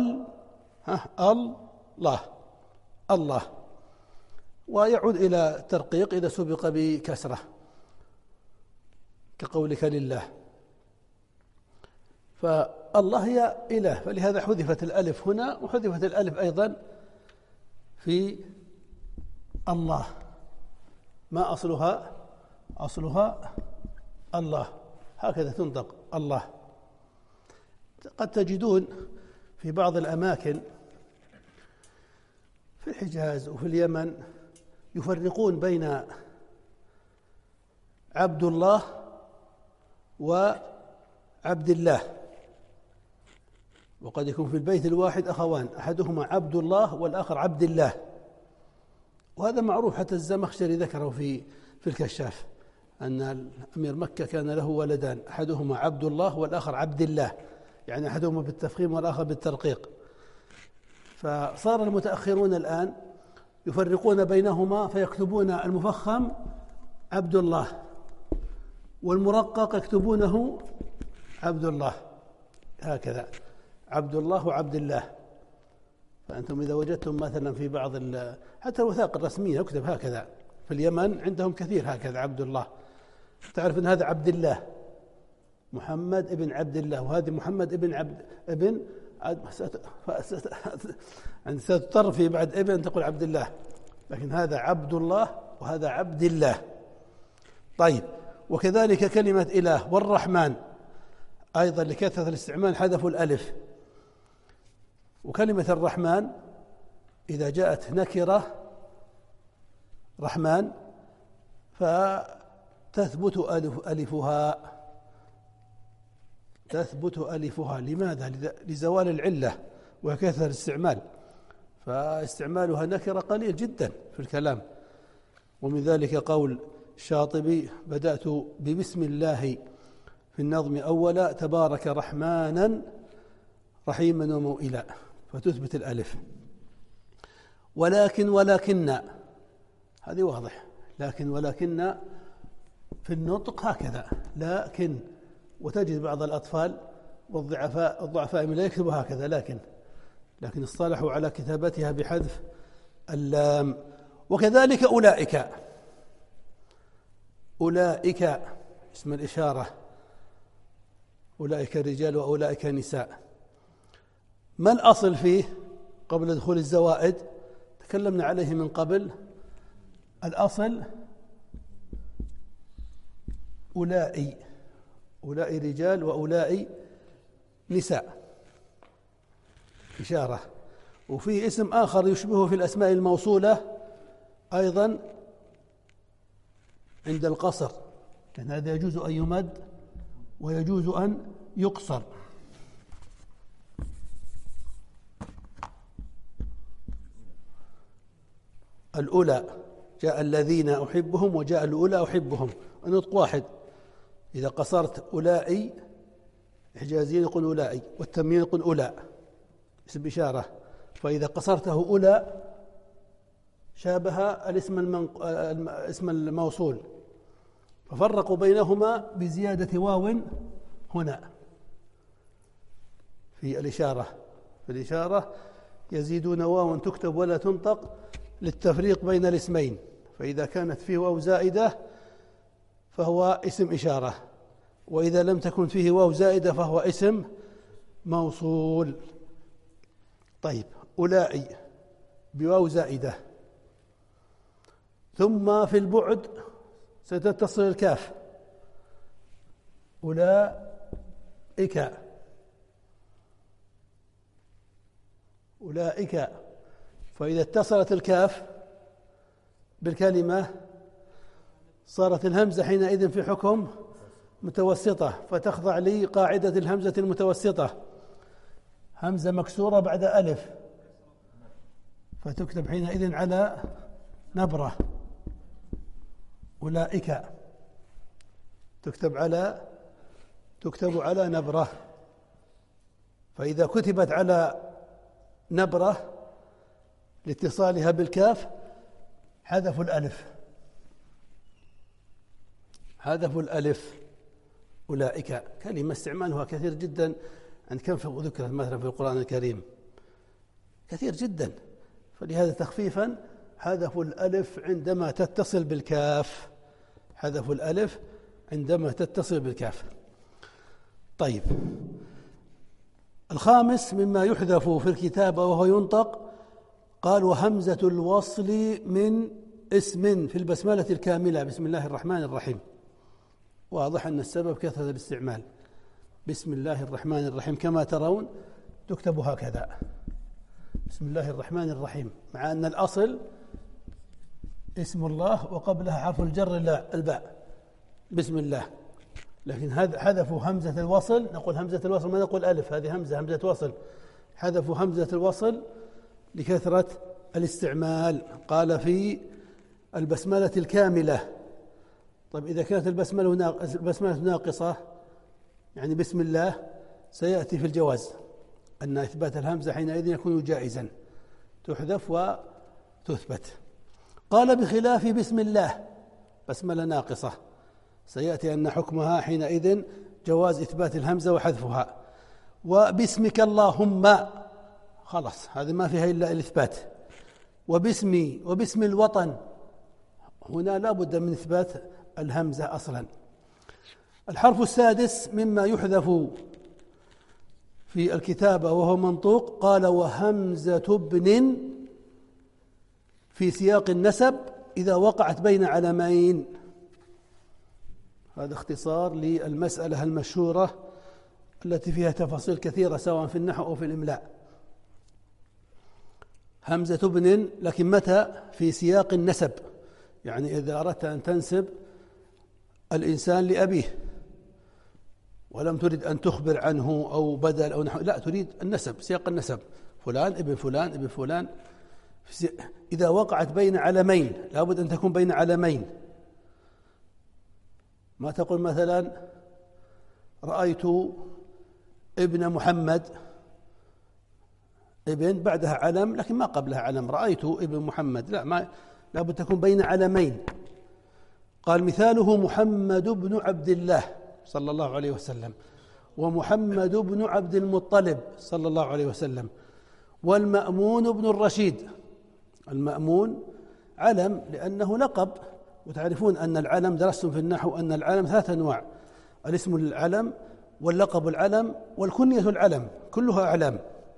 الله، ويعود إلى الترقيق إذا سبق بكسرة كقولك لله. فالله هي إله، فلهذا حذفت الألف هنا وحذفت الألف أيضا في الله. ما أصلها الله، هكذا تنطق الله. قد تجدون في بعض الأماكن في الحجاز وفي اليمن يفرقون بين عبد الله وعبد الله، وقد يكون في البيت الواحد أخوان أحدهما عبد الله والآخر عبد الله، وهذا معروف. حتى الزمخشري ذكره في الكشاف أن أمير مكة كان له ولدان أحدهما عبد الله والآخر عبد الله، يعني أحدهما بالتفخيم والآخر بالترقيق. فصار المتأخرون الآن يفرقون بينهما فيكتبون المفخم عبد الله والمرقق يكتبونه عبد الله، هكذا عبد الله وعبد الله. فأنتم إذا وجدتم مثلا في بعض حتى الوثائق الرسمية يكتب هكذا، في اليمن عندهم كثير هكذا عبد الله، تعرف أن هذا عبد الله محمد ابن عبد الله، وهذه محمد ابن ستضطر في بعد ابن أن تقول عبد الله، لكن هذا عبد الله وهذا عبد الله. طيب، وكذلك كلمة إله والرحمن أيضا لكثرة الاستعمال حذفوا الألف. وكلمة الرحمن إذا جاءت نكرة رحمن فتثبت ألفها. لماذا؟ لزوال العلة وكثرة الاستعمال، فاستعمالها نكرة قليل جدا في الكلام. ومن ذلك قول الشاطبي: بدأت ببسم الله في النظم أولا، تبارك رحمانا رحيما وموئلا، فتثبت الألف. ولكن هذه واضح، ولكن في النطق هكذا لكن، وتجد بعض الأطفال والضعفاء من لا يكتبوا هكذا لكن اصطلحوا على كتابتها بحذف اللام. وكذلك أولئك اسم الإشارة، أولئك الرجال وأولئك النساء. ما الأصل فيه قبل دخول الزوائد؟ تكلمنا عليه من قبل. الأصل أولئي رجال وأولئي نساء، إشارة. وفي اسم آخر يشبهه في الأسماء الموصولة أيضا عند القصر، لأن هذا يجوز أن يمد ويجوز أن يقصر. الأولى جاء الذين أحبهم وجاء الأولى أحبهم، النطق واحد. إذا قصرت أولئي، الحجازيين يقول أولئي والتميين يقول أولى اسم إشارة، فإذا قصرته أولى شابه اسم الموصول، ففرقوا بينهما بزيادة واو هنا في الإشارة يزيدون واو تكتب ولا تنطق للتفريق بين الاسمين، فإذا كانت فيه واو زائدة فهو اسم إشارة، وإذا لم تكن فيه واو زائدة فهو اسم موصول. طيب، أولئي بواو زائدة، ثم في البعد ستتصل الكاف أولئك، فإذا اتصلت الكاف بالكلمة صارت الهمزة حينئذ في حكم متوسطة، فتخضع لقاعدة الهمزة المتوسطة، همزة مكسورة بعد ألف، فتكتب حينئذ على نبرة. أولئك تكتب على تكتب على نبرة، فإذا كتبت على نبرة لاتصالها بالكاف حذفوا الألف، حذفوا الألف. أولئك كلمة استعمالها كثير جدا، عند كم ذكرت مثلا في القرآن الكريم؟ كثير جدا. فلهذا تخفيفا حذفوا الألف عندما تتصل بالكاف، حذفوا الألف عندما تتصل بالكاف. طيب، الخامس مما يحذف في الكتابة وهو ينطق، قال وهمزة الوصل من اسم في البسملة الكاملة بسم الله الرحمن الرحيم. واضح أن السبب كثرة الاستعمال. بسم الله الرحمن الرحيم كما ترون تكتب هكذا، بسم الله الرحمن الرحيم، مع أن الأصل اسم الله وقبلها حرف الجر الباء بسم الله، لكن حذفوا همزة الوصل. نقول همزة الوصل، ما نقول ألف، هذه همزة وصل. حذفوا همزة الوصل لكثرة الاستعمال. قال في البسملة الكاملة. طيب، إذا كانت البسملة ناقصة يعني بسم الله، سيأتي في الجواز أن إثبات الهمزة حينئذ يكون جائزا، تحذف وتثبت. قال بخلاف بسم الله بسملة ناقصة، سيأتي أن حكمها حينئذ جواز إثبات الهمزة وحذفها. وباسمك اللهم، خلاص هذه ما فيها إلا الإثبات. وباسم الوطن، هنا لا بد من إثبات الهمزة أصلا. الحرف السادس مما يحذف في الكتابة وهو منطوق، قال وهمزة ابن في سياق النسب إذا وقعت بين علمين. هذا اختصار للمسألة المشهورة التي فيها تفاصيل كثيرة سواء في النحو أو في الإملاء. همزة ابن، لكن متى؟ في سياق النسب، يعني إذا أردت أن تنسب الإنسان لأبيه ولم تريد أن تخبر عنه أو بدل أو نحو، لا، تريد النسب، سياق النسب، فلان ابن فلان ابن فلان. إذا وقعت بين علمين، لابد أن تكون بين علمين. ما تقول مثلا رأيت ابن محمد، ابن بعدها علم لكن ما قبلها علم، رأيت ابن محمد، لا، ما لابد تكون بين علمين. قال مثاله محمد بن عبد الله صلى الله عليه وسلم، ومحمد بن عبد المطلب صلى الله عليه وسلم، والمأمون بن الرشيد. المأمون علم لأنه لقب، وتعرفون أن العلم، درستم في النحو أن العلم 3 أنواع: الاسم العلم، واللقب العلم، والكنية العلم، كلها أعلام.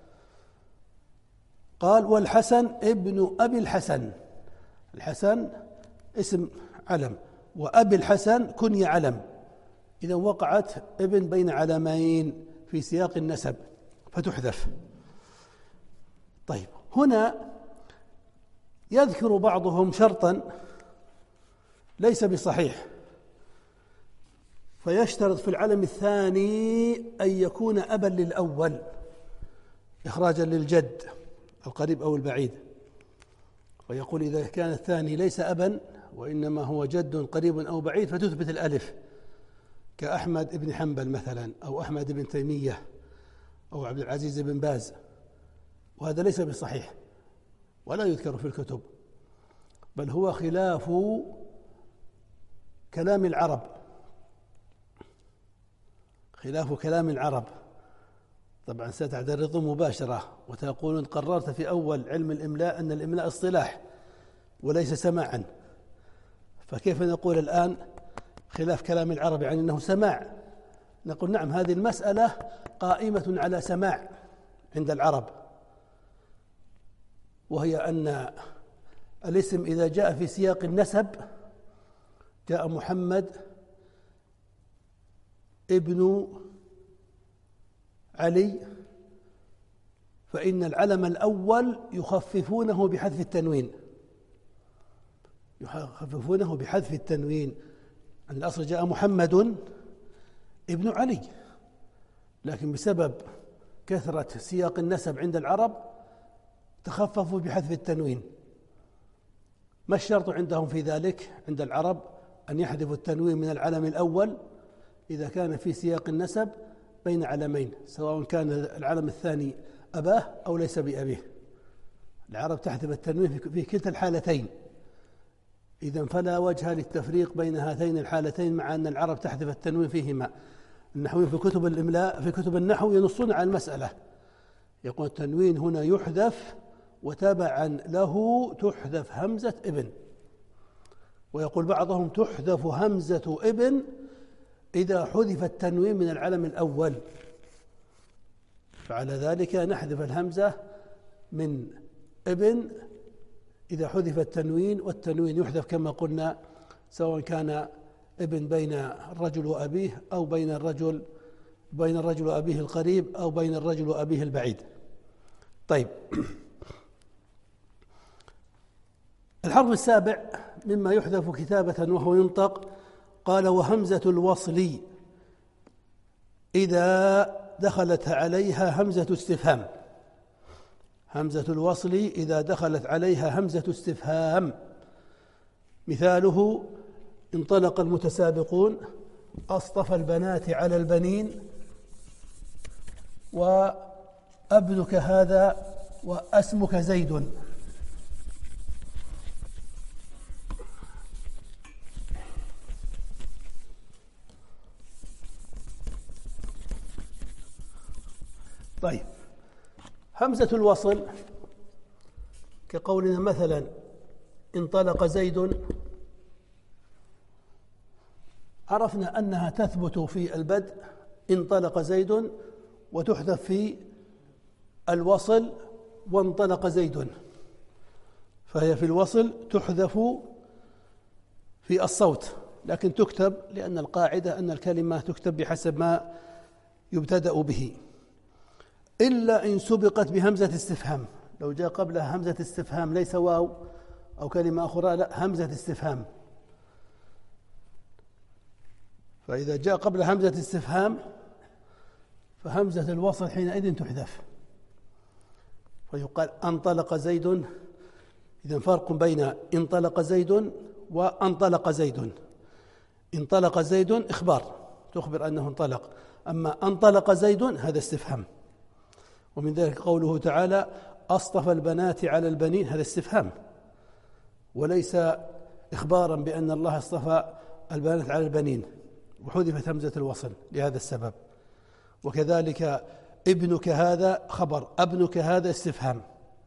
قال والحسن ابن أبي الحسن، الحسن اسم علم، وأبي الحسن كنية علم. إذا وقعت ابن بين علمين في سياق النسب فتحذف. طيب، هنا يذكر بعضهم شرطا ليس بصحيح، فيشترط في العلم الثاني أن يكون أبا للأول إخراجا للجد القريب أو البعيد، ويقول إذا كان الثاني ليس أبا وإنما هو جد قريب أو بعيد فتثبت الألف، كأحمد بن حنبل مثلا، أو أحمد بن تيمية، أو عبد العزيز بن باز. وهذا ليس بصحيح ولا يذكر في الكتب، بل هو خلاف كلام العرب، خلاف كلام العرب. طبعا ستعترضون مباشرة وتقولون قررت في أول علم الإملاء أن الإملاء اصطلاح وليس سماعا، فكيف نقول الآن خلاف كلام العرب يعني أنه سماع؟ نقول نعم، هذه المسألة قائمة على سماع عند العرب، وهي أن الاسم إذا جاء في سياق النسب، جاء محمد ابن علي، فإن العلم الأول يخففونه بحذف التنوين، يخففونه بحذف التنوين. الأصل جاء محمد ابن علي، لكن بسبب كثرة سياق النسب عند العرب تخففوا بحذف التنوين. ما الشرط عندهم في ذلك عند العرب؟ أن يحذفوا التنوين من العلم الأول، إذا كان في سياق النسب بين علمين، سواء كان العلم الثاني أباه أو ليس بأبيه. العرب تحذف التنوين في كلتا الحالتين، إذن فلا وجه للتفريق بين هاتين الحالتين، مع أن العرب تحذف التنوين فيهما. النحويين في كتب الإملاء في كتب النحو ينصون على المسألة، يقول التنوين هنا يحذف وتبعا له تحذف همزة ابن، ويقول بعضهم تحذف همزة ابن إذا حذف التنوين من العلم الأول، فعلى ذلك نحذف الهمزة من ابن إذا حذف التنوين، والتنوين يحذف كما قلنا سواء كان ابن بين الرجل وأبيه أو بين الرجل وأبيه القريب أو بين الرجل وأبيه البعيد. طيب، الحرف السابع مما يحذف كتابة وهو ينطق، قال وهمزة الوصل إذا دخلت عليها همزة استفهام. همزة الوصل إذا دخلت عليها همزة استفهام، مثاله انطلق المتسابقون، أصطفى البنات على البنين، وأبنك هذا وأسمك زيد. طيب، همزة الوصل كقولنا مثلا انطلق زيد، عرفنا أنها تثبت في البدء انطلق زيد، وتحذف في الوصل وانطلق زيد، فهي في الوصل تحذف في الصوت، لكن تكتب لأن القاعدة أن الكلمة تكتب بحسب ما يبتدأ به، إلا إن سبقت بهمزة استفهام. لو جاء قبلها همزة استفهام ليس واو أو كلمة أخرى، لا، همزة استفهام، فإذا جاء قبل همزة استفهام فهمزة الوصل حينئذ تحذف، فيقال انطلق زيد. إذن فرق بين انطلق زيد وانطلق زيد. انطلق زيد إخبار، تخبر أنه انطلق، أما انطلق زيد هذا استفهام. ومن ذلك قوله تعالى أصطفى البنات على البنين، هذا استفهام وليس إخبارا بأن الله اصطفى البنات على البنين، وحذفت همزة الوصل لهذا السبب. وكذلك ابنك هذا خبر، ابنك هذا استفهام.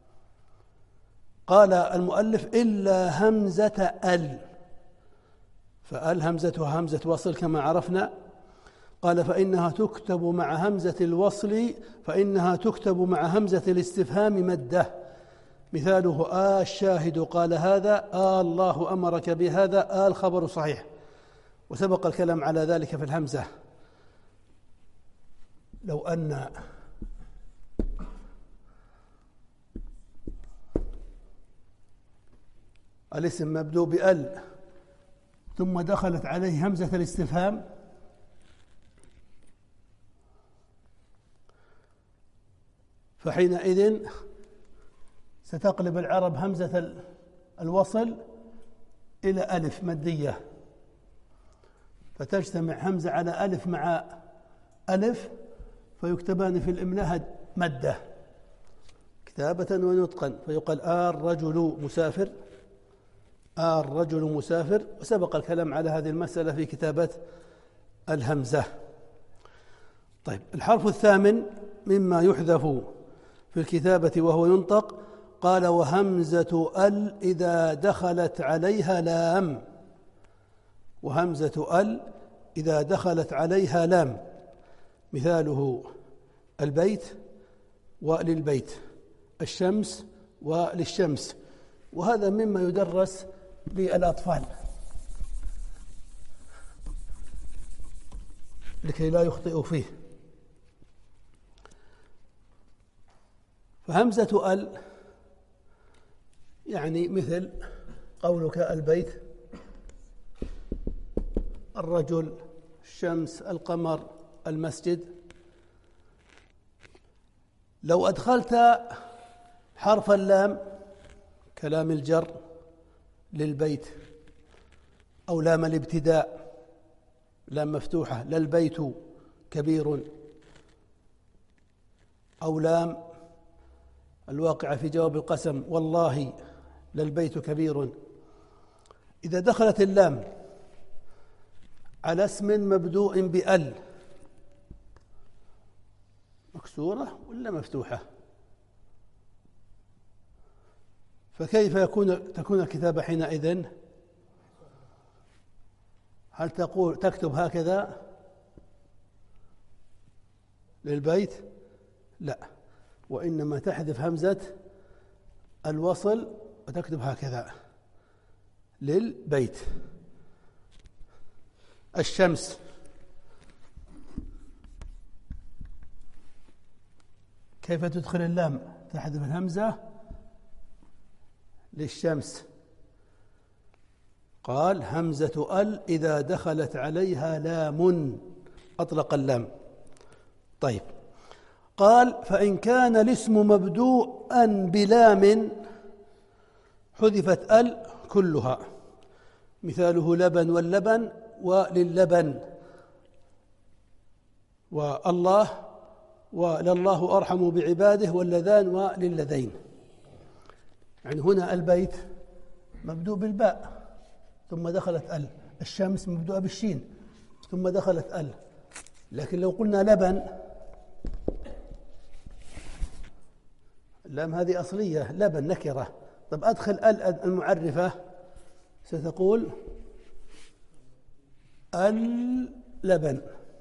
قال المؤلف إلا همزة ال، فال همزتها همزة وصل كما عرفنا. قال فإنها تكتب مع همزة الوصل، فإنها تكتب مع همزة الاستفهام مدة، مثاله الشاهد قال هذا، الله أمرك بهذا، الخبر صحيح، وسبق الكلام على ذلك في الهمزة. لو أن الاسم مبدوء بأل ثم دخلت عليه همزة الاستفهام، فحينئذ ستقلب العرب همزة الوصل إلى ألف مادية، فتجتمع همزة على ألف مع ألف، فيكتبان في الإملاء مدة كتابة ونطقا، فيقال الرجل مسافر، الرجل مسافر، وسبق الكلام على هذه المسألة في كتابة الهمزة. طيب، الحرف الثامن مما يحذف في الكتابة وهو ينطق، قال وهمزة ال إذا دخلت عليها لام. وهمزة ال إذا دخلت عليها لام، مثاله البيت وللبيت، الشمس وللشمس، وهذا مما يدرس للأطفال لكي لا يخطئوا فيه. فهمزة ال يعني مثل قولك البيت، الرجل، الشمس، القمر، المسجد. لو أدخلت حرف اللام كلام الجر للبيت أو لام الابتداء لام مفتوحة، للبيت كبير، أو لام الواقعة في جواب القسم والله للبيت كبير. إذا دخلت اللام على اسم مبدوء بأل، مكسورة ولا مفتوحة؟ فكيف تكون الكتابة حينئذ؟ هل تكتب هكذا للبيت؟ لا، وإنما تحذف همزة الوصل وتكتب هكذا للبيت. الشمس، كيف تدخل اللام؟ تحذف الهمزة للشمس. قال همزة ال إذا دخلت عليها لام أطلق اللام. طيب، قال فإن كان الاسم مبدوءا بلام حذفت ال كلها، مثاله لبن واللبن وللبن والله ولله أرحم بعباده واللذان وللذين. يعني هنا البيت مبدوء بالباء ثم دخلت ال، الشمس مبدوءة بالشين ثم دخلت ال. لكن لو قلنا لبن، اللام هذه أصلية، لبن نكرة، طب أدخل ال المعرفة ستقول اللبن،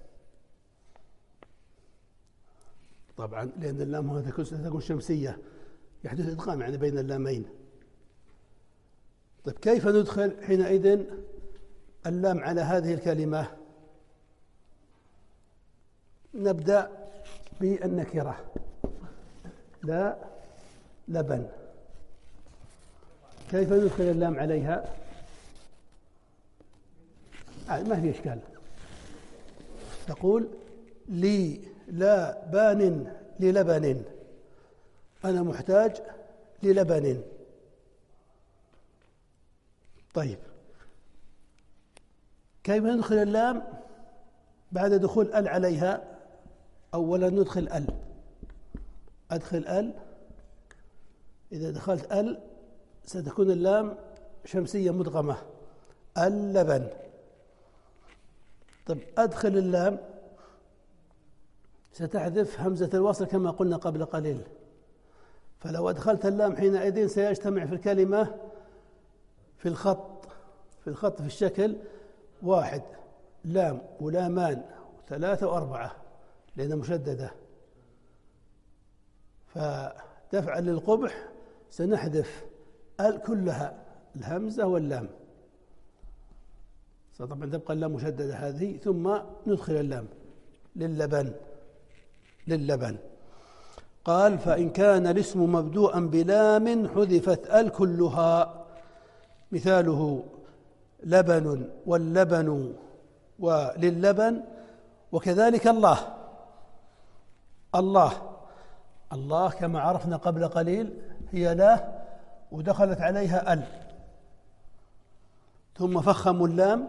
طبعا لأن اللام هذه ستكون شمسية، يحدث إدغام يعني بين اللامين. طيب كيف ندخل حينئذ اللام على هذه الكلمة؟ نبدأ بالنكرة، لا لبن، كيف ندخل اللام عليها؟ ما في إشكال، تقول لي لا بان للبن، أنا محتاج للبن. طيب كيف ندخل اللام بعد دخول ال عليها؟ أولا ندخل ال، أدخل ال، إذا دخلت ال ستكون اللام شمسية مدغمة، اللبن. طب أدخل اللام ستحذف همزة الوصل كما قلنا قبل قليل، فلو أدخلت اللام حينئذ سيجتمع في الكلمة في الخط في الشكل واحد، لام ولامان وثلاثة وأربعة لأنها مشددة، فدفعا للقبح سنحذف ال كلها، الهمزة واللام، طبعا تبقى اللام مشددة هذه، ثم ندخل اللام للبن. قال فإن كان الاسم مبدوءا بلام حذفت ال كلها، مثاله لبن واللبن وللبن. وكذلك الله كما عرفنا قبل قليل هي لا ودخلت عليها ال، ثم فخموا اللام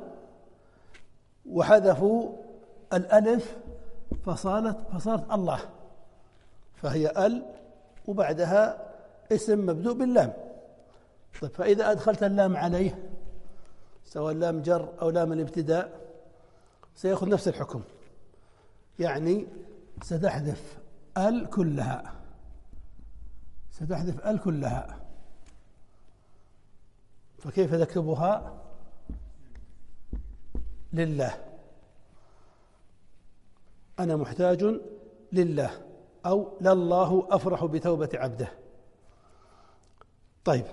وحذفوا الألف فصارت الله، فهي ال وبعدها اسم مبدوء باللام. طيب فإذا أدخلت اللام عليه سواء لام جر أو لام الابتداء سيأخذ نفس الحكم، يعني ستحذف ال كلها، فكيف تكتبها؟ لله، أنا محتاج لله، أو لله أفرح بتوبة عبده. طيب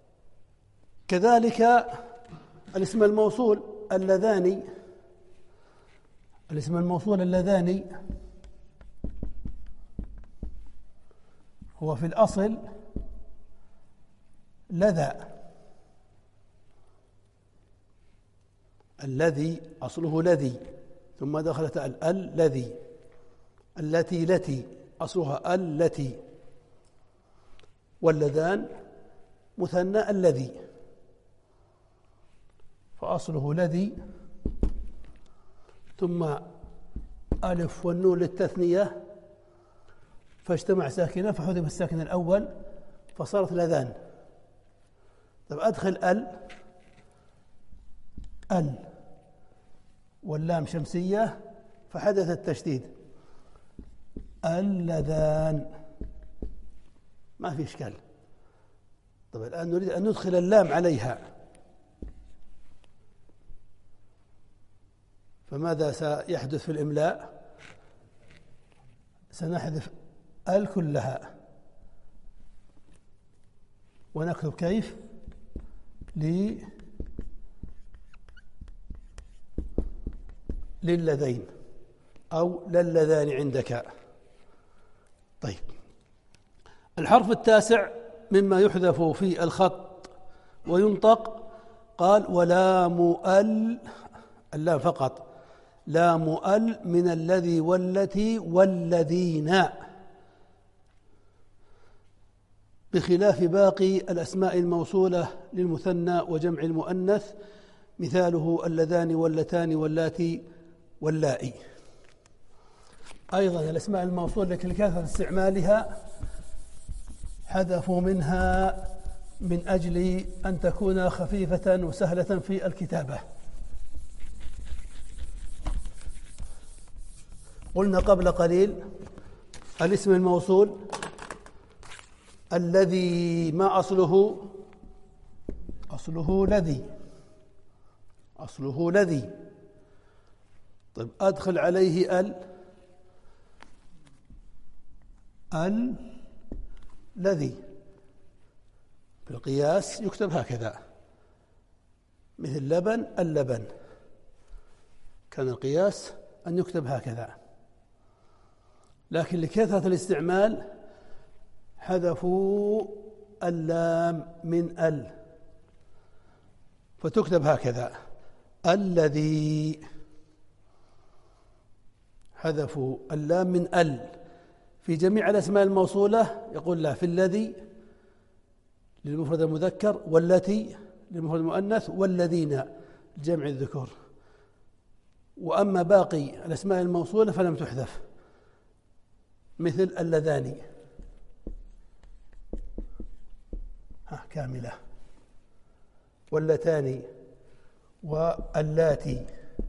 كذلك الاسم الموصول اللذان، هو في الأصل لذا، الذي أصله لذي ثم دخلت الذي، التي أصلها التي، واللذان مثنى الذي، فأصله لذي ثم ألف والنون للتثنية فاجتمع ساكنة فحذف الساكن الأول فصارت الأذان. طيب أدخل ال واللام شمسية فحدث التشديد اللذان، ما في إشكال. طيب الآن نريد أن ندخل اللام عليها، فماذا سيحدث في الإملاء؟ سنحذف ال كلها ونكتب كيف للذين أو للذان عندك. طيب الحرف التاسع مما يحذف في الخط وينطق، قال ولام اللام فقط، لام ال من الذي والتي والذين، بخلاف باقي الأسماء الموصولة للمثنى وجمع المؤنث، مثاله اللذان واللتان واللاتي واللائي. أيضا الأسماء الموصولة لكثرة استعمالها حذفوا منها من أجل أن تكون خفيفة وسهلة في الكتابة. قلنا قبل قليل الاسم الموصول الذي ما أصله لذي. طيب أدخل عليه الذي في القياس يكتب هكذا، مثل لبن اللبن، كان القياس أن يكتب هكذا، لكن لكثرة الاستعمال حذفوا اللام من فتكتب هكذا الذي، حذفوا اللام من في جميع الأسماء الموصولة. يقول لا، في الذي للمفرد المذكر، والتي للمفرد المؤنث، والذين لجمع الذكور. وأما باقي الأسماء الموصولة فلم تحذف، مثل اللذان كاملة، واللتان واللاتي،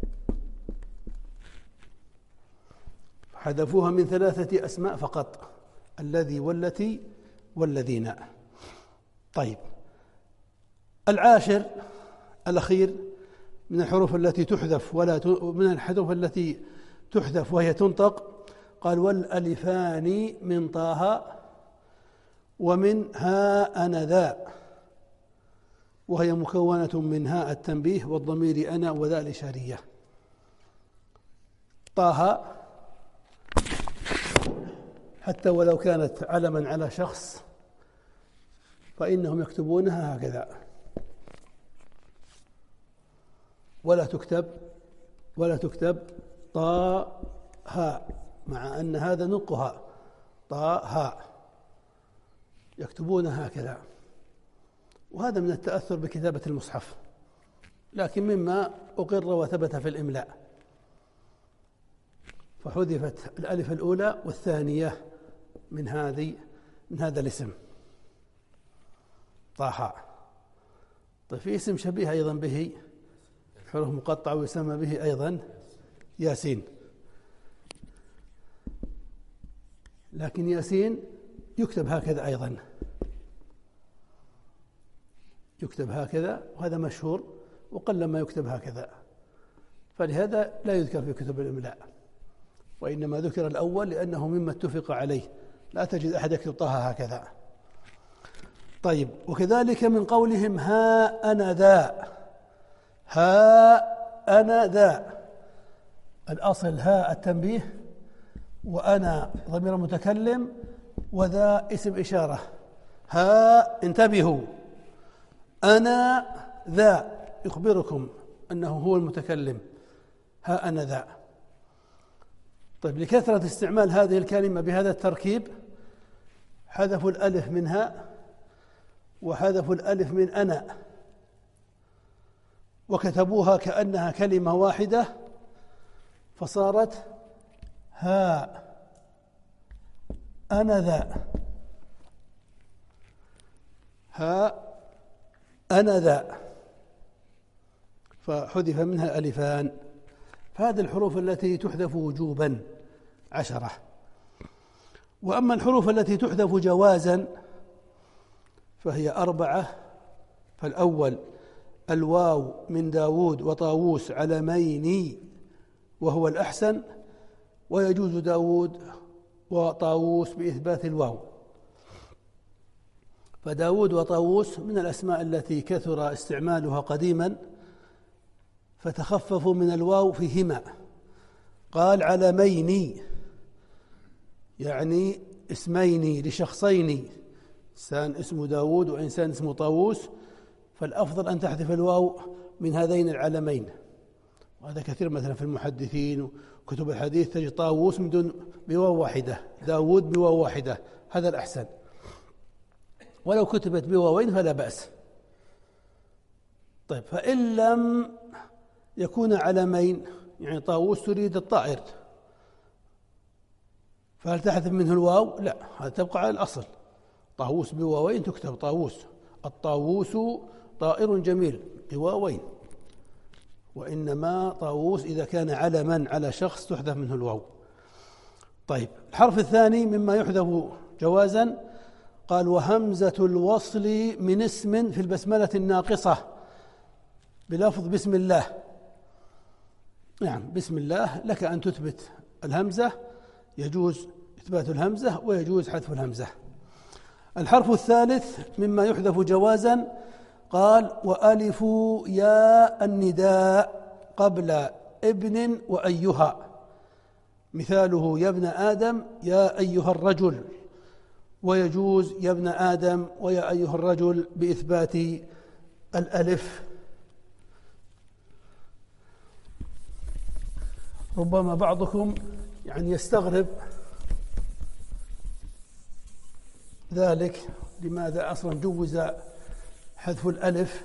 حذفوها من 3 أسماء فقط، الذي والتي والذين. طيب العاشر الأخير من الحروف التي تحذف من الحروف التي تحذف وهي تنطق، قال والألفان من طه ومن ها أنا ذا، وهي مكونة من هاء التنبيه والضمير أنا وذا الإشارية. طه حتى ولو كانت علما على شخص فإنهم يكتبونها هكذا، ولا تكتب طا هاء، مع أن هذا نطقها طا هاء، يكتبونها هكذا. وهذا من التأثر بكتابة المصحف، لكن مما أقر وثبت في الإملاء، فحذفت الألف الأولى والثانية من هذا الاسم طه. طيب في اسم شبيه أيضا به حروف مقطعة ويسمى به أيضا ياسين، لكن ياسين يكتب هكذا أيضا، يكتب هكذا، وهذا مشهور، وقل ما يكتب هكذا، فلهذا لا يذكر في كتب الإملاء، وإنما ذكر الأول لأنه مما اتفق عليه، لا تجد أحد يكتب طه هكذا. طيب وكذلك من قولهم ها أنا ذا، الأصل ها التنبيه، وأنا ضمير متكلم، وذا اسم إشارة. ها انتبهوا، أنا ذا يخبركم أنه هو المتكلم، ها أنا ذا. طيب لكثرة استعمال هذه الكلمة بهذا التركيب حذفوا الألف منها وحذفوا الألف من أنا، وكتبوها كأنها كلمة واحدة فصارت ها أنا ذا، ها أنا ذا، فحذف منها الألفان. فهذه الحروف التي تحذف وجوبا 10. وأما الحروف التي تحذف جوازا فهي 4. فالأول الواو من داود وطاووس علمين وهو الأحسن، ويجوز داود وطاووس بإثبات الواو. فداود وطاووس من الأسماء التي كثر استعمالها قديما فتخففوا من الواو فيهما. قال علمين يعني اسمين لشخصين، إنسان اسمه داود وإنسان اسمه طاووس، فالأفضل أن تحذف الواو من هذين العلمين. وهذا كثير مثلا في المحدثين وكتب الحديث تجد طاووس من دون بواو واحدة، داود بواو واحدة، هذا الأحسن. ولو كتبت بواوين فلا بأس. طيب فإن لم يكون علمين، يعني طاووس تريد الطائر، فهل تحذف منه الواو؟ لا، هذا تبقى على الأصل، طاووس بواوين تكتب طاووس. الطاووس طائر جميل بواوين، وإنما طاووس إذا كان علما على شخص تحذف منه الواو. طيب الحرف الثاني مما يحذف جوازا قال وهمزة الوصل من اسم في البسملة الناقصة بلفظ بسم الله. نعم بسم الله لك أن تثبت الهمزة، يجوز إثبات الهمزة ويجوز حذف الهمزة. الحرف الثالث مما يحذف جوازا قال وألف يا النداء قبل ابن وأيها، مثاله يا ابن آدم يا أيها الرجل، ويجوز يا ابن آدم ويا أيها الرجل بإثبات الألف. ربما بعضكم يعني يستغرب ذلك، لماذا أصلا جوز حذف الألف؟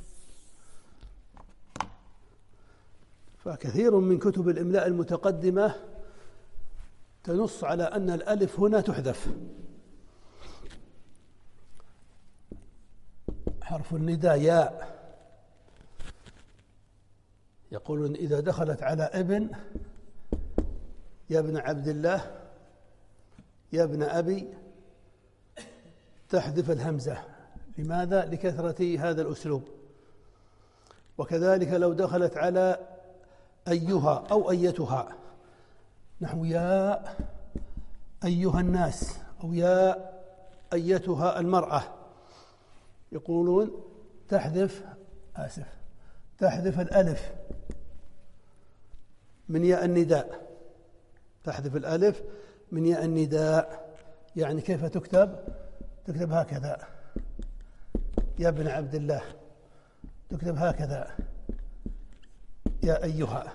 فكثير من كتب الإملاء المتقدمة تنص على أن الألف هنا تحذف. حرف النداء ياء، يقولون إذا دخلت على ابن يا ابن عبد الله يا ابن أبي تحذف الهمزة. لماذا؟ لكثرة هذا الأسلوب. وكذلك لو دخلت على أيها أو أيتها، نحو يا أيها الناس أو يا أيتها المرأة، يقولون تحذف الألف من ياء النداء، تحذف الألف من ياء النداء. يعني كيف تكتب؟ تكتب هكذا يا ابن عبد الله، تكتب هكذا يا أيها.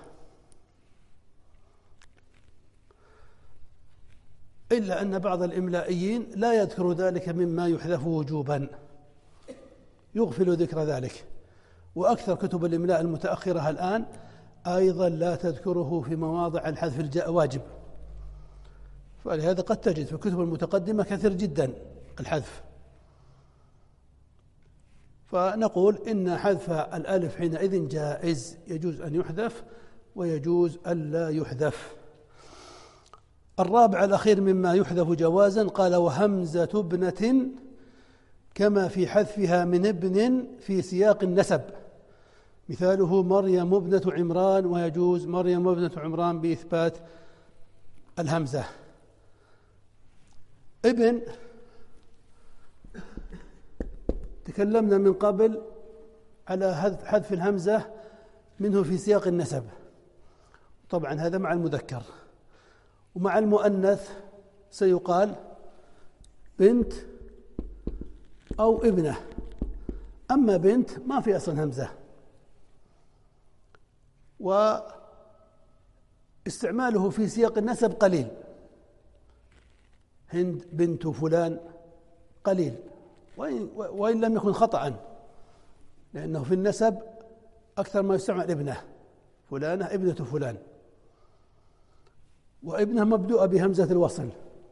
إلا أن بعض الإملائيين لا يذكر ذلك مما يحذف وجوبا، يغفل ذكر ذلك. وأكثر كتب الإملاء المتأخرة الآن أيضا لا تذكره في مواضع الحذف الواجب. فلهذا قد تجد في الكتب المتقدمة كثير جدا الحذف. فنقول إن حذف الألف حينئذ جائز، يجوز أن يحذف ويجوز ألا يحذف. الرابع الأخير مما يحذف جوازا قال وهمزة ابنة كما في حذفها من ابن في سياق النسب، مثاله مريم ابنة عمران، ويجوز مريم ابنة عمران بإثبات الهمزة. ابن تكلمنا من قبل على حذف الهمزة منه في سياق النسب، طبعا هذا مع المذكر. ومع المؤنث سيقال بنت أو ابنة. أما بنت ما في أصلا همزة، واستعماله في سياق النسب قليل، هند بنت فلان قليل، وإن لم يكن خطأ، لأنه في النسب أكثر ما يستعمل ابنة، فلانة ابنة فلان. وابنه مبدوءة بهمزة الوصل،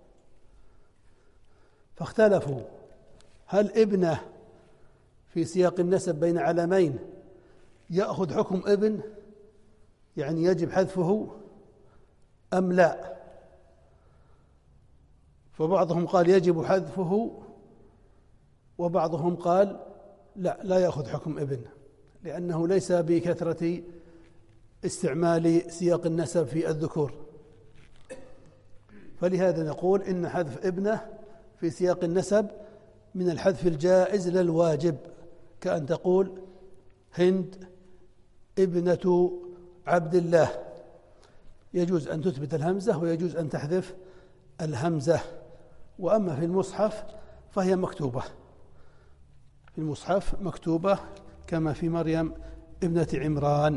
فاختلفوا هل ابنه في سياق النسب بين علمين يأخذ حكم ابن، يعني يجب حذفه أم لا؟ فبعضهم قال يجب حذفه، وبعضهم قال لا يأخذ حكم ابن، لأنه ليس بكثرة استعمال سياق النسب في الذكور. فلهذا نقول إن حذف ابنه في سياق النسب من الحذف الجائز للواجب، كأن تقول هند ابنة عبد الله، يجوز أن تثبت الهمزة ويجوز أن تحذف الهمزة. وأما في المصحف فهي مكتوبة، في المصحف مكتوبة كما في مريم ابنة عمران.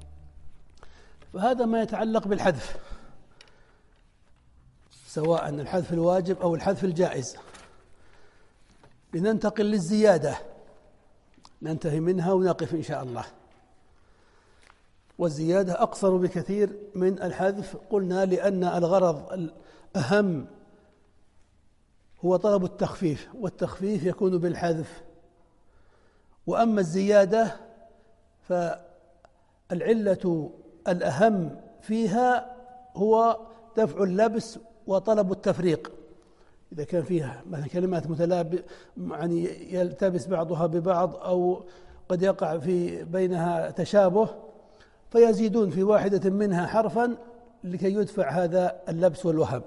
فهذا ما يتعلق بالحذف، سواء الحذف الواجب أو الحذف الجائز. لننتقل للزيادة، ننتهي منها ونقف إن شاء الله. والزيادة أقصر بكثير من الحذف، قلنا لأن الغرض الأهم هو طلب التخفيف، والتخفيف يكون بالحذف. وأما الزيادة فالعلة الأهم فيها هو دفع اللبس وطلب التفريق. إذا كان فيها مثلا كلمات يعني يلتبس بعضها ببعض أو قد يقع في بينها تشابه، فيزيدون في واحدة منها حرفا لكي يدفع هذا اللبس والوهب.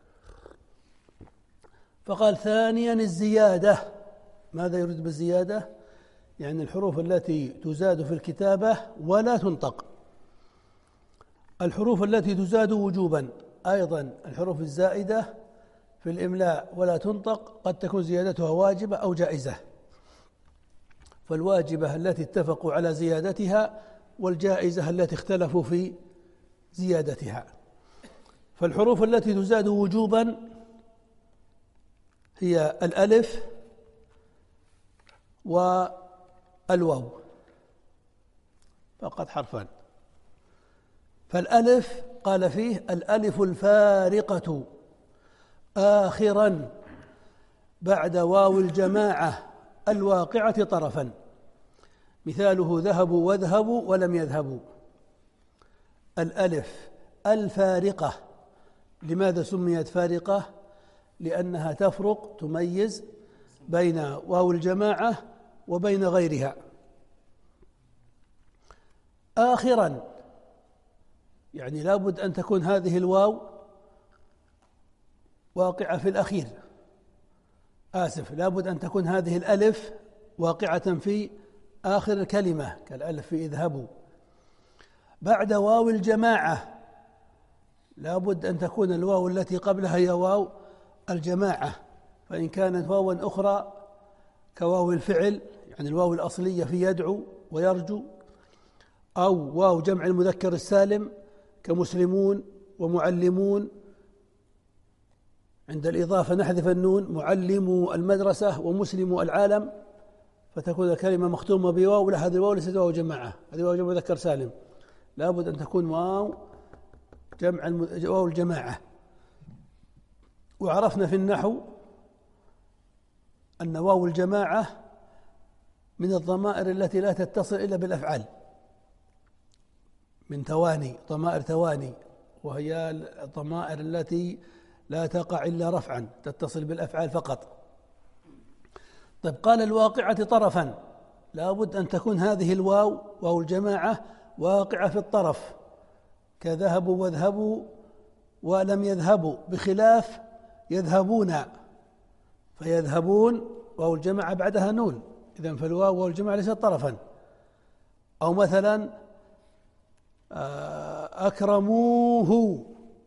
فقال ثانيا الزيادة. ماذا يريد بالزيادة؟ يعني الحروف التي تزاد في الكتابة ولا تنطق. الحروف التي تزاد وجوبا، أيضا الحروف الزائدة في الإملاء ولا تنطق قد تكون زيادتها واجبة أو جائزة. فالواجبة التي اتفقوا على زيادتها، والجائزة التي اختلفوا في زيادتها. فالحروف التي تزاد وجوبا هي الألف والواو، فقط حرفان. فالألف قال فيه الألف الفارقة آخرا بعد واو الجماعة الواقعة طرفا، مثاله ذهبوا واذهبوا ولم يذهبوا. الألف الفارقة، لماذا سميت فارقة؟ لأنها تفرق، تميز بين واو الجماعة وبين غيرها. آخرا يعني لابد أن تكون هذه الواو واقعة في الأخير، لابد أن تكون هذه الألف واقعة في آخر الكلمة، كالألف في اذهبوا. بعد واو الجماعة لابد أن تكون الواو التي قبلها هي واو الجماعة، فإن كانت واوا أخرى كواو الفعل، يعني الواو الأصلية في يدعو ويرجو، أو واو جمع المذكر السالم كمسلمون ومعلمون، عند الإضافة نحذف النون، معلمو المدرسة ومسلمو العالم، فتكون الكلمة مختومة بواو. لا، هذه الواو ليست واو جماعة، هذه واو جمع مذكر سالم، لابد أن تكون واو واو الجماعة. وعرفنا في النحو أن واو الجماعة من الضمائر التي لا تتصل إلا بالأفعال، من ضمائر تواني، وهي الضمائر التي لا تقع إلا رفعا، تتصل بالأفعال فقط. طيب، قال الواقعة طرفا، لابد أن تكون هذه الواو واو الجماعة واقعة في الطرف، كذهبوا واذهبوا ولم يذهبوا، بخلاف يذهبون، فيذهبون واو الجماعة بعدها نون، إذن فالواو واو الجماعة ليست طرفا. أو مثلا أكرموه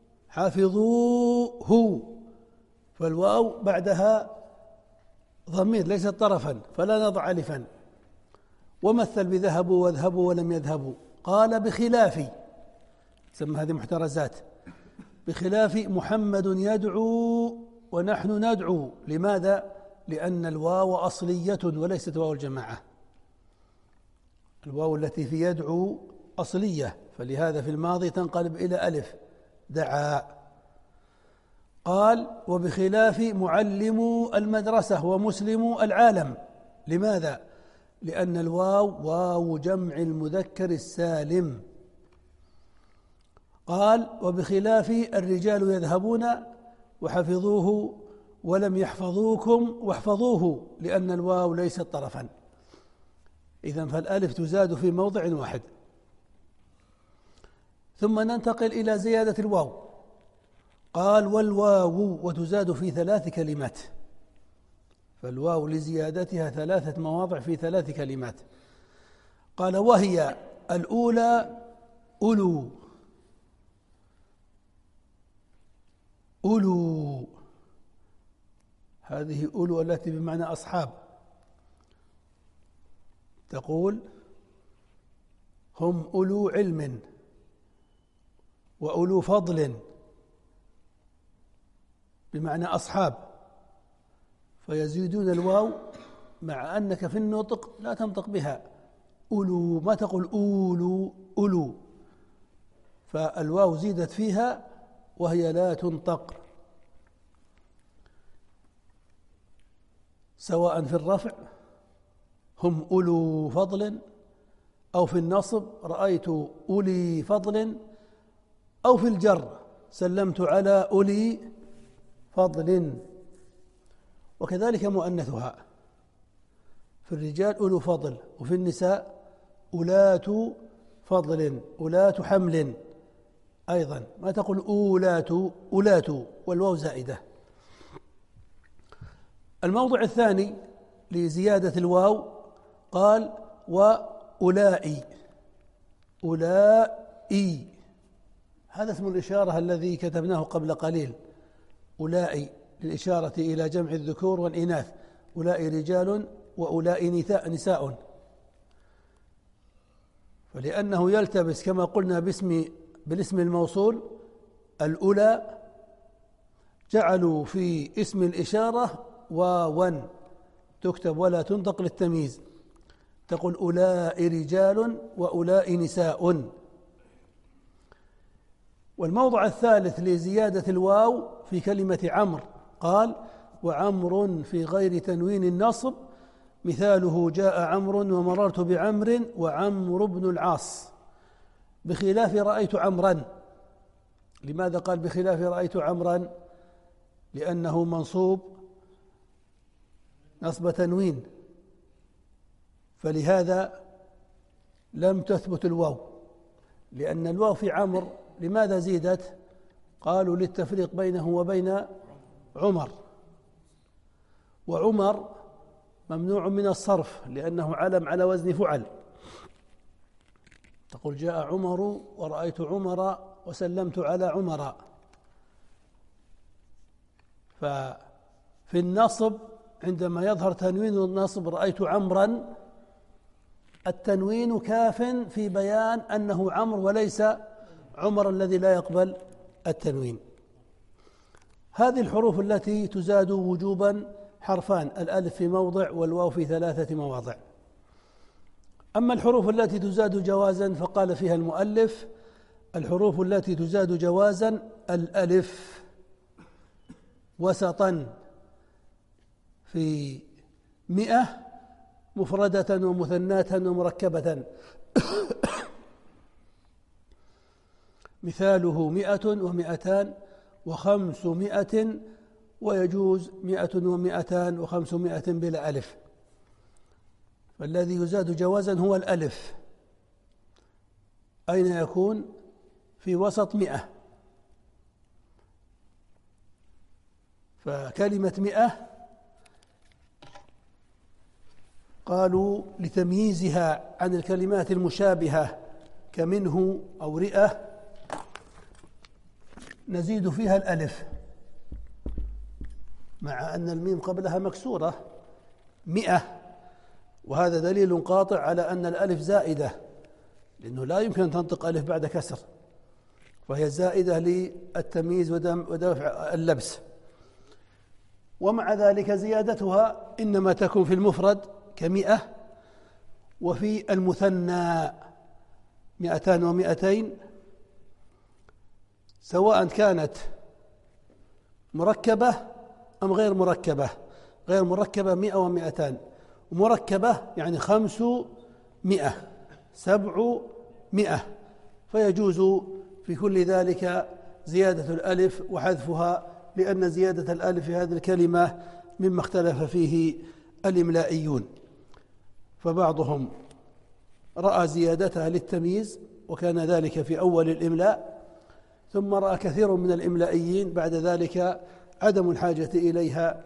حافظوه، فالواو بعدها ضمير ليست طرفا، فلا نضع ألفا. ومثل بذهبوا واذهبوا ولم يذهبوا، قال بخلاف، تسمى هذه محترزات، بخلاف محمد يدعو ونحن ندعو. لماذا؟ لأن الواو أصلية وليست واو الجماعة، الواو التي في يدعو أصلية، فلهذا في الماضي تنقلب إلى ألف، دعا. قال وبخلاف معلمو المدرسة ومسلمو العالم. لماذا؟ لأن الواو واو جمع المذكر السالم. قال وبخلاف الرجال يذهبون وحفظوه ولم يحفظوكم واحفظوه، لأن الواو ليست طرفا. إذن فالألف تزاد في موضع واحد. ثم ننتقل إلى زيادة الواو. قال والواو وتزاد في 3 كلمات، فالواو لزيادتها 3 مواضع في 3 كلمات. قال وهي الأولى أولو، أولو، هذه أولو التي بمعنى أصحاب. تقول هم أولو علم وأولو فضل، بمعنى أصحاب، فيزيدون الواو مع أنك في النطق لا تنطق بها. أولو، ما تقول أولو، أولو، فالواو زيدت فيها وهي لا تنطق، سواء في الرفع هم أولو فضل، أو في النصب رأيت أولي فضل، أو في الجر سلمت على أولي فضل. وكذلك مؤنثها، في الرجال أولو فضل، وفي النساء أولاة فضل، أولاة حمل. أيضا ما تقول أولاة، أولاة، والواو زائدة. الموضع الثاني لزيادة الواو قال وأولئي، أولئي، هذا اسم الإشارة الذي كتبناه قبل قليل، أولئي، للإشارة إلى جمع الذكور والإناث، أولئي رجال وأولئي نساء. فلأنه يلتبس كما قلنا بالاسم الموصول الأولى، جعلوا في اسم الإشارة واوا تكتب ولا تنطق للتمييز، تقول أولئي رجال وأولئي نساء. والموضع الثالث لزيادة الواو في كلمة عمرو قال وعمر في غير تنوين النصب، مثاله جاء عمرو ومررت بعمر وعمرو بن العاص، بخلاف رأيت عمرا. لماذا قال بخلاف رأيت عمرا؟ لأنه منصوب نصب تنوين، فلهذا لم تثبت الواو، لأن الواو في عمرو لماذا زيدت؟ قالوا للتفريق بينه وبين عمر، وعمر ممنوع من الصرف لأنه علم على وزن فعل. تقول جاء عمر ورأيت عمر وسلمت على عمر. ففي النصب عندما يظهر تنوين النصب رأيت عمرا، التنوين كاف في بيان أنه عمرو وليس عمر الذي لا يقبل التنوين. هذه الحروف التي تزاد وجوبا حرفان، الألف في موضع والواو في 3 مواضع. أما الحروف التي تزاد جوازا فقال فيها المؤلف الحروف التي تزاد جوازا الألف وسطا في 100 مفردة ومثناة ومركبة، مثاله 100 و200 و500، ويجوز 100 و200 و500 بلا ألف. فالذي يزاد جوازا هو الألف. أين يكون؟ في وسط 100. فكلمة 100 قالوا لتمييزها عن الكلمات المشابهة كمنه أو رئة نزيد فيها الألف، مع أن الميم قبلها مكسورة 100، وهذا دليل قاطع على أن الألف زائدة، لأنه لا يمكن أن تنطق ألف بعد كسر، فهي زائدة للتمييز ودفع اللبس. ومع ذلك زيادتها إنما تكون في المفرد ك100، وفي المثنى 200 و200، سواء كانت مركبة أم غير مركبة؟ غير مركبة 100 و200، ومركبة يعني 500 700، فيجوز في كل ذلك زيادة الألف وحذفها، لأن زيادة الألف في هذه الكلمة مما اختلف فيه الإملائيون، فبعضهم رأى زيادتها للتمييز وكان ذلك في أول الإملاء، ثم رأى كثير من الإملائيين بعد ذلك عدم الحاجة إليها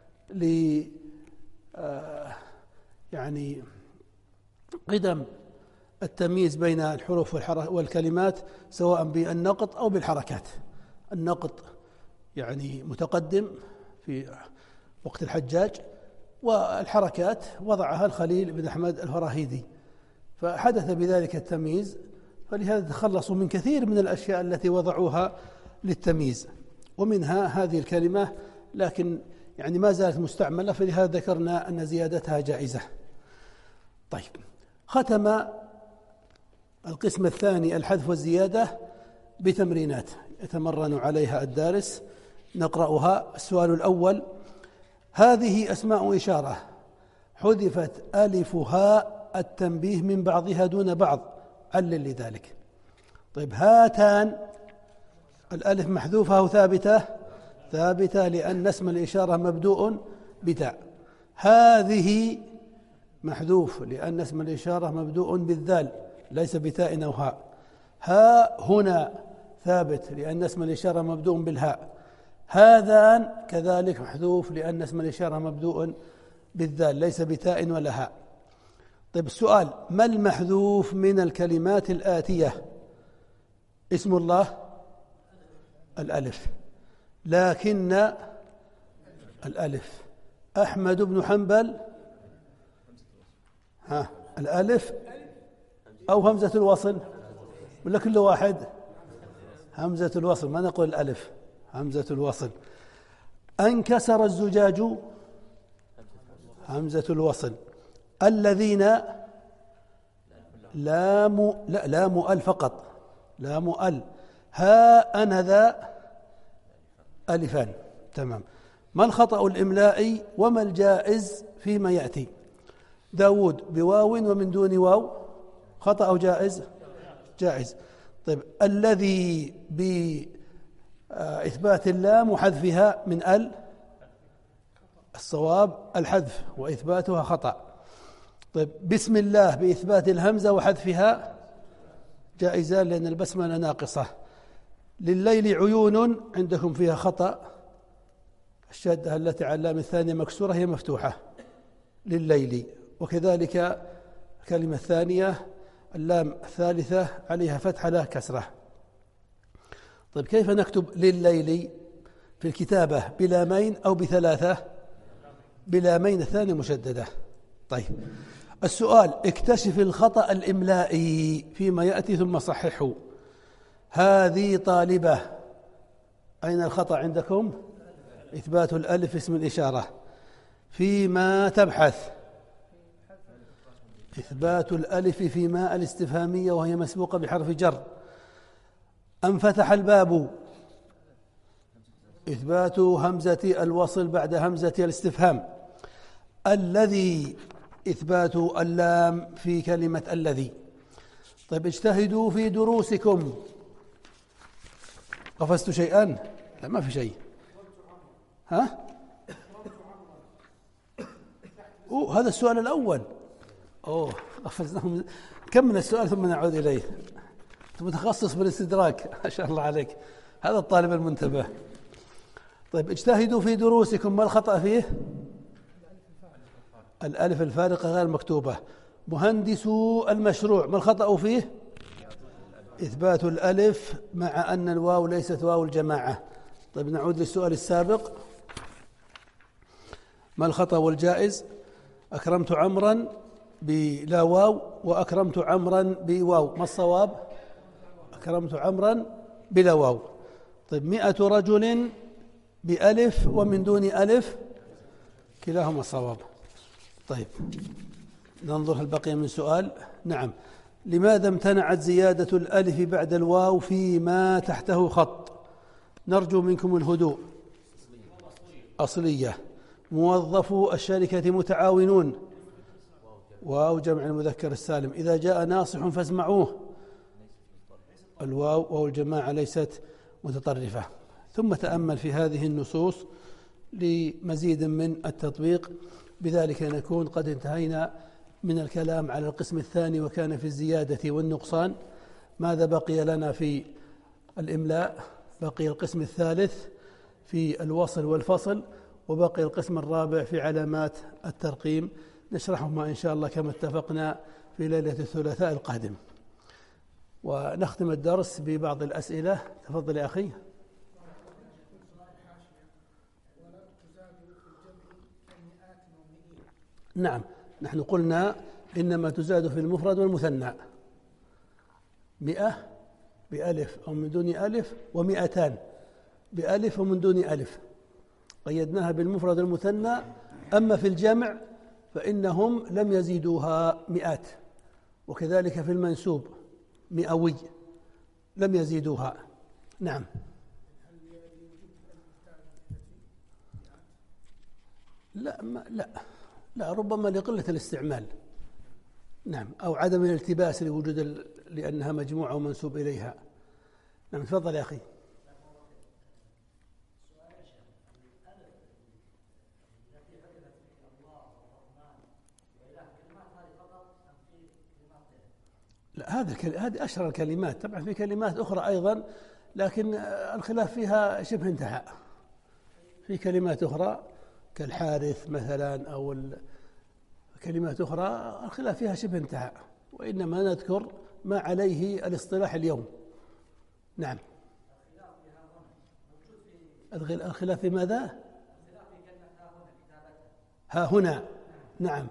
يعني قدم التمييز بين الحروف والكلمات سواء بالنقط أو بالحركات. النقط يعني متقدم في وقت الحجاج، والحركات وضعها الخليل بن أحمد الفراهيدي، فحدث بذلك التمييز، فلهذا تخلصوا من كثير من الأشياء التي وضعوها للتمييز، ومنها هذه الكلمة، لكن يعني ما زالت مستعملة، فلهذا ذكرنا أن زيادتها جائزة. طيب، ختم القسم الثاني الحذف والزيادة بتمرينات يتمرن عليها الدارس، نقرأها. السؤال الأول: هذه أسماء إشارة حذفت ألفها التنبيه من بعضها دون بعض، علل لذلك. طيب، هاتان الألف محذوفة أو ثابتة؟ ثابتة، لأن اسم الإشارة مبدوء بتاء. هذه محذوف، لأن اسم الإشارة مبدوء بالذال ليس بتاء أو هاء. ها هنا ثابت، لأن اسم الإشارة مبدوء بالهاء. هذان كذلك محذوف، لأن اسم الإشارة مبدوء بالذال ليس بتاء ولا هاء. طيب، السؤال: ما المحذوف من الكلمات الآتية؟ اسم الله الألف، لكن الألف. أحمد بن حنبل، الألف أو همزة الوصل ولا كل واحد؟ همزة الوصل، ما نقول الألف، همزة الوصل. انكسر الزجاج، همزة الوصل. الذين لام ال فقط، لام ال. ها أنا ذا ألفان. تمام. ما الخطأ الإملائي وما الجائز فيما يأتي؟ داود بواو ومن دون واو، خطأ أو جائز؟ جائز. طيب، الذي بإثبات اللام وحذفها من ال، الصواب الحذف وإثباتها خطأ. طيب، بسم الله بإثبات الهمزة وحذفها جائزان، لأن البسملة ناقصة. لليل عيون عندكم فيها خطأ، الشدة التي على اللام الثانية مكسورة هي مفتوحة لليل، وكذلك الكلمة الثانية اللام الثالثة عليها فتحة لا كسرة. طيب، كيف نكتب لليل في الكتابة؟ بلامين أو بثلاثة؟ بلامين، الثانية مشددة. طيب، السؤال: اكتشف الخطأ الإملائي فيما يأتي ثم صححه. هذه طالبة، أين الخطأ عندكم؟ إثبات الألف اسم الإشارة. فيما تبحث، إثبات الألف فيما الاستفهامية وهي مسبوقة بحرف جر. انفتح الباب، إثبات همزة الوصل بعد همزة الاستفهام. الذي، إثبات اللام في كلمة الذي. طيب، اجتهدوا في دروسكم. قفزت شيئا؟ لا، ما في شيء. هذا السؤال الأول. قفزناهم. كمل السؤال ثم نعود إليه. أنت متخصص بالاستدراك، ما شاء الله عليك، هذا الطالب المنتبه. طيب، اجتهدوا في دروسكم، ما الخطأ فيه؟ الألف الفارقة غير مكتوبة. مهندسو المشروع، ما الخطأ فيه؟ إثبات الألف مع أن الواو ليست واو الجماعة. طيب، نعود للسؤال السابق: ما الخطأ والجائز؟ أكرمت عمرا بلا واو وأكرمت عمرا بواو، ما الصواب؟ أكرمت عمرا بلا واو. طيب، 100 رجل بألف ومن دون ألف، كلاهما صواب. طيب، ننظر هل بقي من سؤال. نعم. لماذا امتنعت زيادة الألف بعد الواو فيما تحته خط؟ نرجو منكم الهدوء. أصلية. موظفو الشركة متعاونون، واو جمع المذكر السالم. إذا جاء ناصح فاسمعوه، الواو واو الجماعة ليست متطرفة. ثم تأمل في هذه النصوص لمزيد من التطبيق. بذلك نكون قد انتهينا من الكلام على القسم الثاني، وكان في الزيادة والنقصان. ماذا بقي لنا في الإملاء؟ بقي القسم الثالث في الوصل والفصل، وبقي القسم الرابع في علامات الترقيم، نشرحهما إن شاء الله كما اتفقنا في ليلة الثلاثاء القادم. ونختم الدرس ببعض الأسئلة. تفضل يا أخي. نعم، نحن قلنا إنما تزاد في المفرد والمثنى 100 بألف أو من دون ألف، و200 بألف ومن دون ألف، قيدناها بالمفرد والمثنى. أما في الجمع فإنهم لم يزيدوها مئات، وكذلك في المنسوب مئوي لم يزيدوها. نعم. لا ربما لقلة الاستعمال، نعم، أو عدم الالتباس لوجود لأنها مجموعة ومنسوب إليها. نعم، تفضل يا أخي. لا، هذه أشهر الكلمات. طبعا في كلمات أخرى أيضا، لكن الخلاف فيها شبه انتهى. في كلمات أخرى كالحارث مثلا، أو كلمات أخرى الخلاف فيها شبه انتهى، وإنما نذكر ما عليه الاصطلاح اليوم. نعم. الخلاف في ماذا؟ ها هنا. نعم.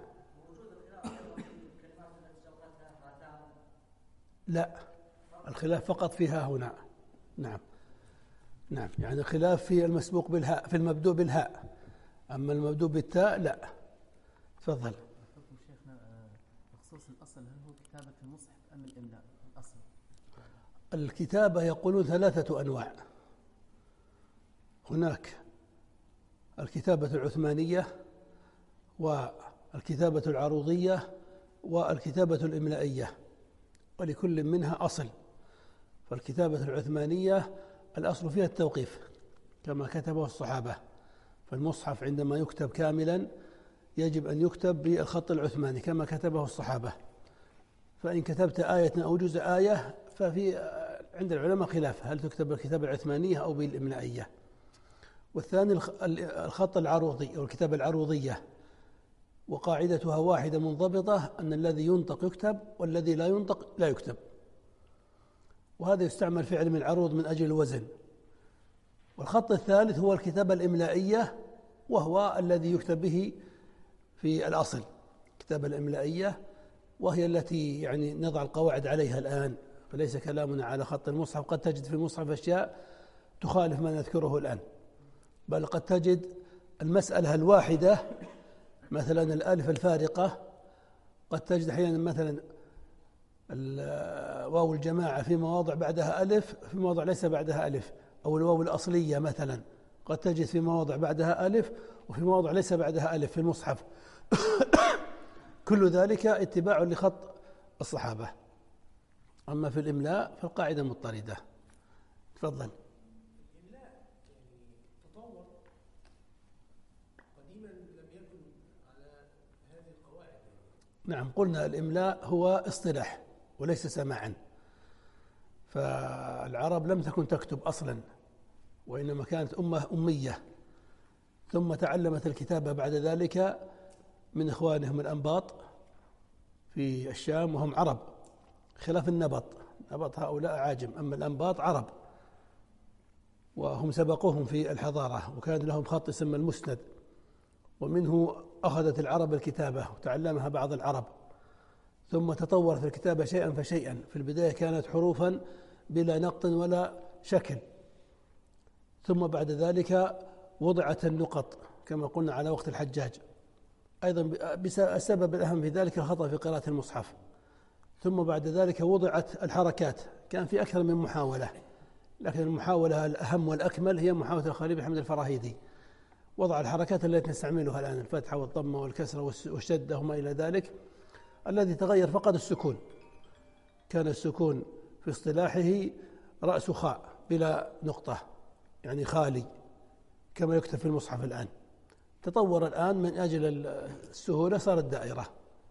لا، الخلاف فقط في ها هنا. نعم. يعني الخلاف في المسبوق بالهاء، في المبدوء بالهاء، أما المبدوء بالتاء لا. تفضل. شيخنا بخصوص الأصل، هل هو كتابة المصحف أم الإملاء؟ الأصل الكتابة يقولون 3 أنواع. هناك الكتابة العثمانية، والكتابة العروضية، والكتابة الإملائية، ولكل منها أصل. فالكتابة العثمانية الأصل فيها التوقيف كما كتبه الصحابة، فالمصحف عندما يكتب كاملا يجب أن يكتب بالخط العثماني كما كتبه الصحابة. فإن كتبت آية أو جزء آية ففي عند العلماء خلاف هل تكتب بالكتابة العثمانية أو بالإملائية. والثاني الخط العروضي أو الكتابة العروضية، وقاعدتها واحدة منضبطة، أن الذي ينطق يكتب والذي لا ينطق لا يكتب. وهذا يستعمل في علم العروض من أجل الوزن. والخط الثالث هو الكتابة الإملائية، وهو الذي يكتب به في الأصل. الكتابة الإملائية وهي التي يعني نضع القواعد عليها الآن، فليس كلامنا على خط المصحف. قد تجد في المصحف أشياء تخالف ما نذكره الآن، بل قد تجد المسألة الواحدة، مثلا الألف الفارقة، قد تجد أحيانا مثلا واو الجماعة في مواضع بعدها ألف، في مواضع ليس بعدها ألف، أو الواو الأصلية مثلا قد تجد في مواضع بعدها ألف وفي مواضع ليس بعدها ألف في المصحف. كل ذلك اتباع لخط الصحابة. أما في الإملاء فالقاعدة مضطردة. تفضل. الإملاء تطور قديما، لم يكن على هذه القواعد. نعم، قلنا الإملاء هو اصطلاح وليس سماعا. فالعرب لم تكن تكتب أصلا، وإنما كانت أمية، ثم تعلمت الكتابة بعد ذلك من إخوانهم الأنباط في الشام، وهم عرب، خلاف النبط. نبط هؤلاء عاجم، أما الأنباط عرب، وهم سبقوهم في الحضارة، وكان لهم خط يسمى المسند، ومنه أخذت العرب الكتابة وتعلمها بعض العرب. ثم تطورت الكتابة شيئا فشيئا. في البداية كانت حروفا بلا نقط ولا شكل، ثم بعد ذلك وضعت النقط كما قلنا على وقت الحجاج. أيضا السبب الأهم في ذلك الخطأ في قراءة المصحف. ثم بعد ذلك وضعت الحركات، كان في أكثر من محاولة، لكن المحاولة الأهم والأكمل هي محاولة الخليل بن حمد الفراهيدي، وضع الحركات التي نستعملها الآن، الفتحة والضمة والكسرة والشدة وما إلى ذلك. الذي تغير فقط السكون، كان السكون في اصطلاحه رأس خاء بلا نقطة، يعني خالي كما يكتب في المصحف الآن. تطور الآن من أجل السهولة صارت دائرة.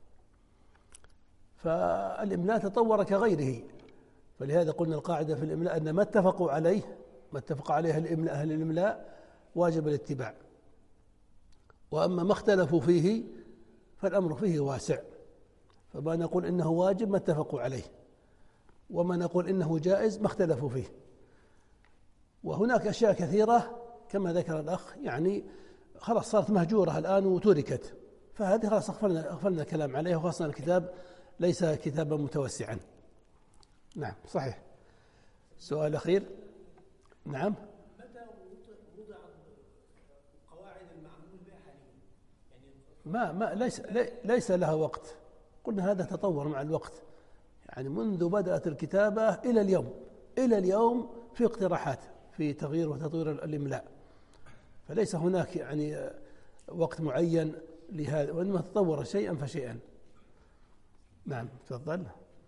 فالإملاء تطور كغيره، فلهذا قلنا القاعدة في الإملاء أن ما اتفقوا عليه، ما اتفق عليه أهل الإملاء واجب الاتباع، وأما ما اختلفوا فيه فالأمر فيه واسع. فما نقول إنه واجب ما اتفقوا عليه، وما نقول إنه جائز ما اختلفوا فيه. وهناك أشياء كثيرة كما ذكر الأخ يعني خلاص صارت مهجورة الآن وتركت، فهذه خلاص أغفلنا الكلام عليها، وخاصة الكتاب ليس كتابا متوسعا. نعم صحيح. سؤال أخير. نعم. متى وضع قواعد المعمول بها حاليا؟ يعني ليس لها وقت. قلنا هذا تطور مع الوقت، يعني منذ بدأت الكتابة إلى اليوم في اقتراحات في تغيير وتطوير الإملاء، فليس هناك يعني وقت معين لهذا، وإنما تطور شيئا فشيئا. نعم تفضل.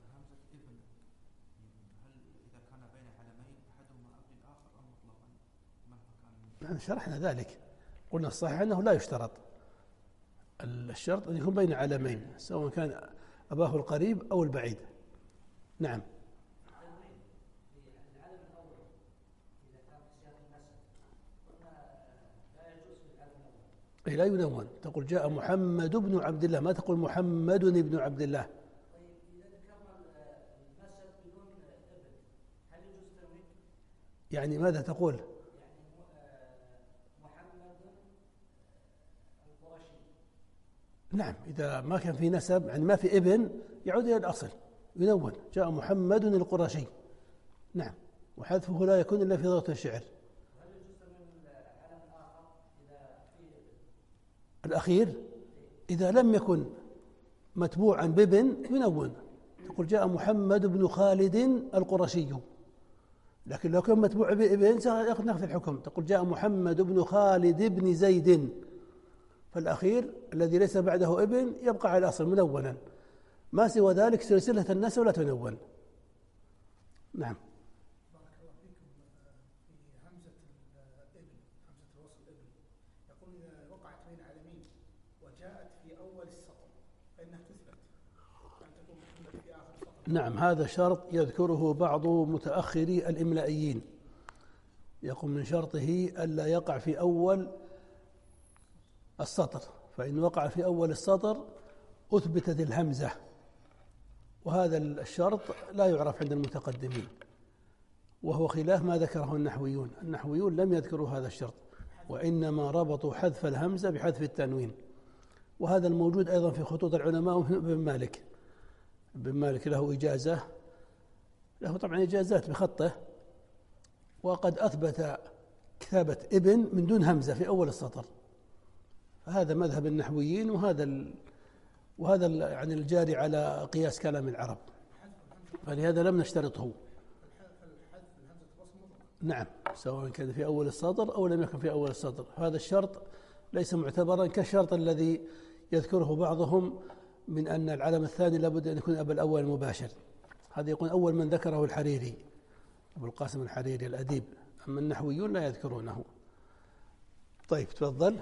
نحن شرحنا ذلك، قلنا الصحيح أنه لا يشترط، الشرط أن يكون بين علمين سواء كان أباه القريب أو البعيد. نعم. لا ينون، تقول جاء محمد بن عبد الله، ما تقول محمد بن عبد الله. طيب إذا ذكرنا النسب بدون ابن هل يجوز التنوين؟ يعني ماذا تقول؟ نعم إذا ما كان في نسب، يعني ما في ابن، يعود إلى الأصل ينون، جاء محمد القرشي. نعم، وحذفه لا يكون إلا في ضغط الشعر. وهل يجوز من علم آخر إذا في الأخير إذا لم يكن متبوعا بابن ينون، تقول جاء محمد بن خالد القرشي، لكن لو كان متبوع بابن سيأخذ نفس الحكم، تقول جاء محمد بن خالد بن زيد، فالأخير الذي ليس بعده ابن يبقى على الأصل منونا، ما سوى ذلك سلسلة النسب لا تنون. نعم. بارك الله فيكم. في همزة الابن، همزة الوصل الابن، يقول إذا وقعت بين علمين وجاءت في أول السطر فإنها تثبت أن تكون محمد في آخر السطر. نعم، هذا شرط يذكره بعض متأخري الإملائيين، يقول من شرطه ألا يقع في أول السطر، فإن وقع في أول السطر أثبتت الهمزة، وهذا الشرط لا يعرف عند المتقدمين، وهو خلاف ما ذكره النحويون. النحويون لم يذكروا هذا الشرط، وإنما ربطوا حذف الهمزة بحذف التنوين، وهذا الموجود أيضا في خطوط العلماء. ابن مالك، ابن مالك له إجازة، له طبعا إجازات بخطه، وقد أثبت كتابة ابن من دون همزة في أول السطر، فهذا مذهب النحويين، وهذا يعني الجاري على قياس كلام العرب، فلهذا لم نشترطه. نعم، سواء كان في أول السطر أو لم يكن في أول السطر، هذا الشرط ليس معتبرا كالشرط الذي يذكره بعضهم من أن العلم الثاني لابد أن يكون أبا الأول المباشر، هذا يكون أول من ذكره الحريري، أبو القاسم الحريري الأديب، أما النحويون لا يذكرونه. طيب تفضل.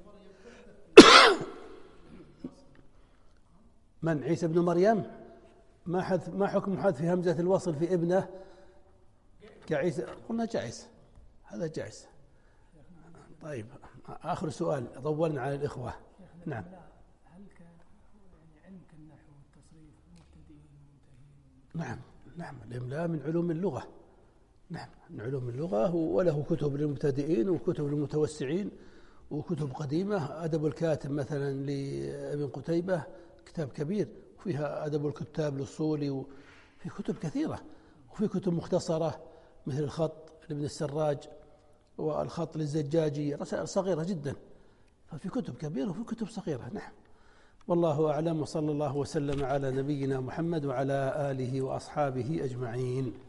من عيسى بن مريم ما حكم حذف همزة الوصل في ابنه كعيسى؟ قلنا جائز، هذا جائز. طيب آخر سؤال، طولنا على الإخوة. نعم. هل كان يعني علم كالنحو والتصريف مبتدئين ومنتهين؟ نعم الإملاء من علوم اللغة. نعم من علوم اللغة، وله كتب للمبتدئين وكتب للمتوسعين وكتب قديمة. أدب الكاتب مثلا لابن قتيبة كتاب كبير، وفيها أدب الكتاب للصولي، وفي كتب كثيرة، وفي كتب مختصرة مثل الخط لابن السراج والخط للزجاجي، رسائل صغيرة جدا، ففي كتب كبيرة وفي كتب صغيرة. نعم، والله أعلم، وصلى الله وسلم على نبينا محمد وعلى آله وأصحابه أجمعين.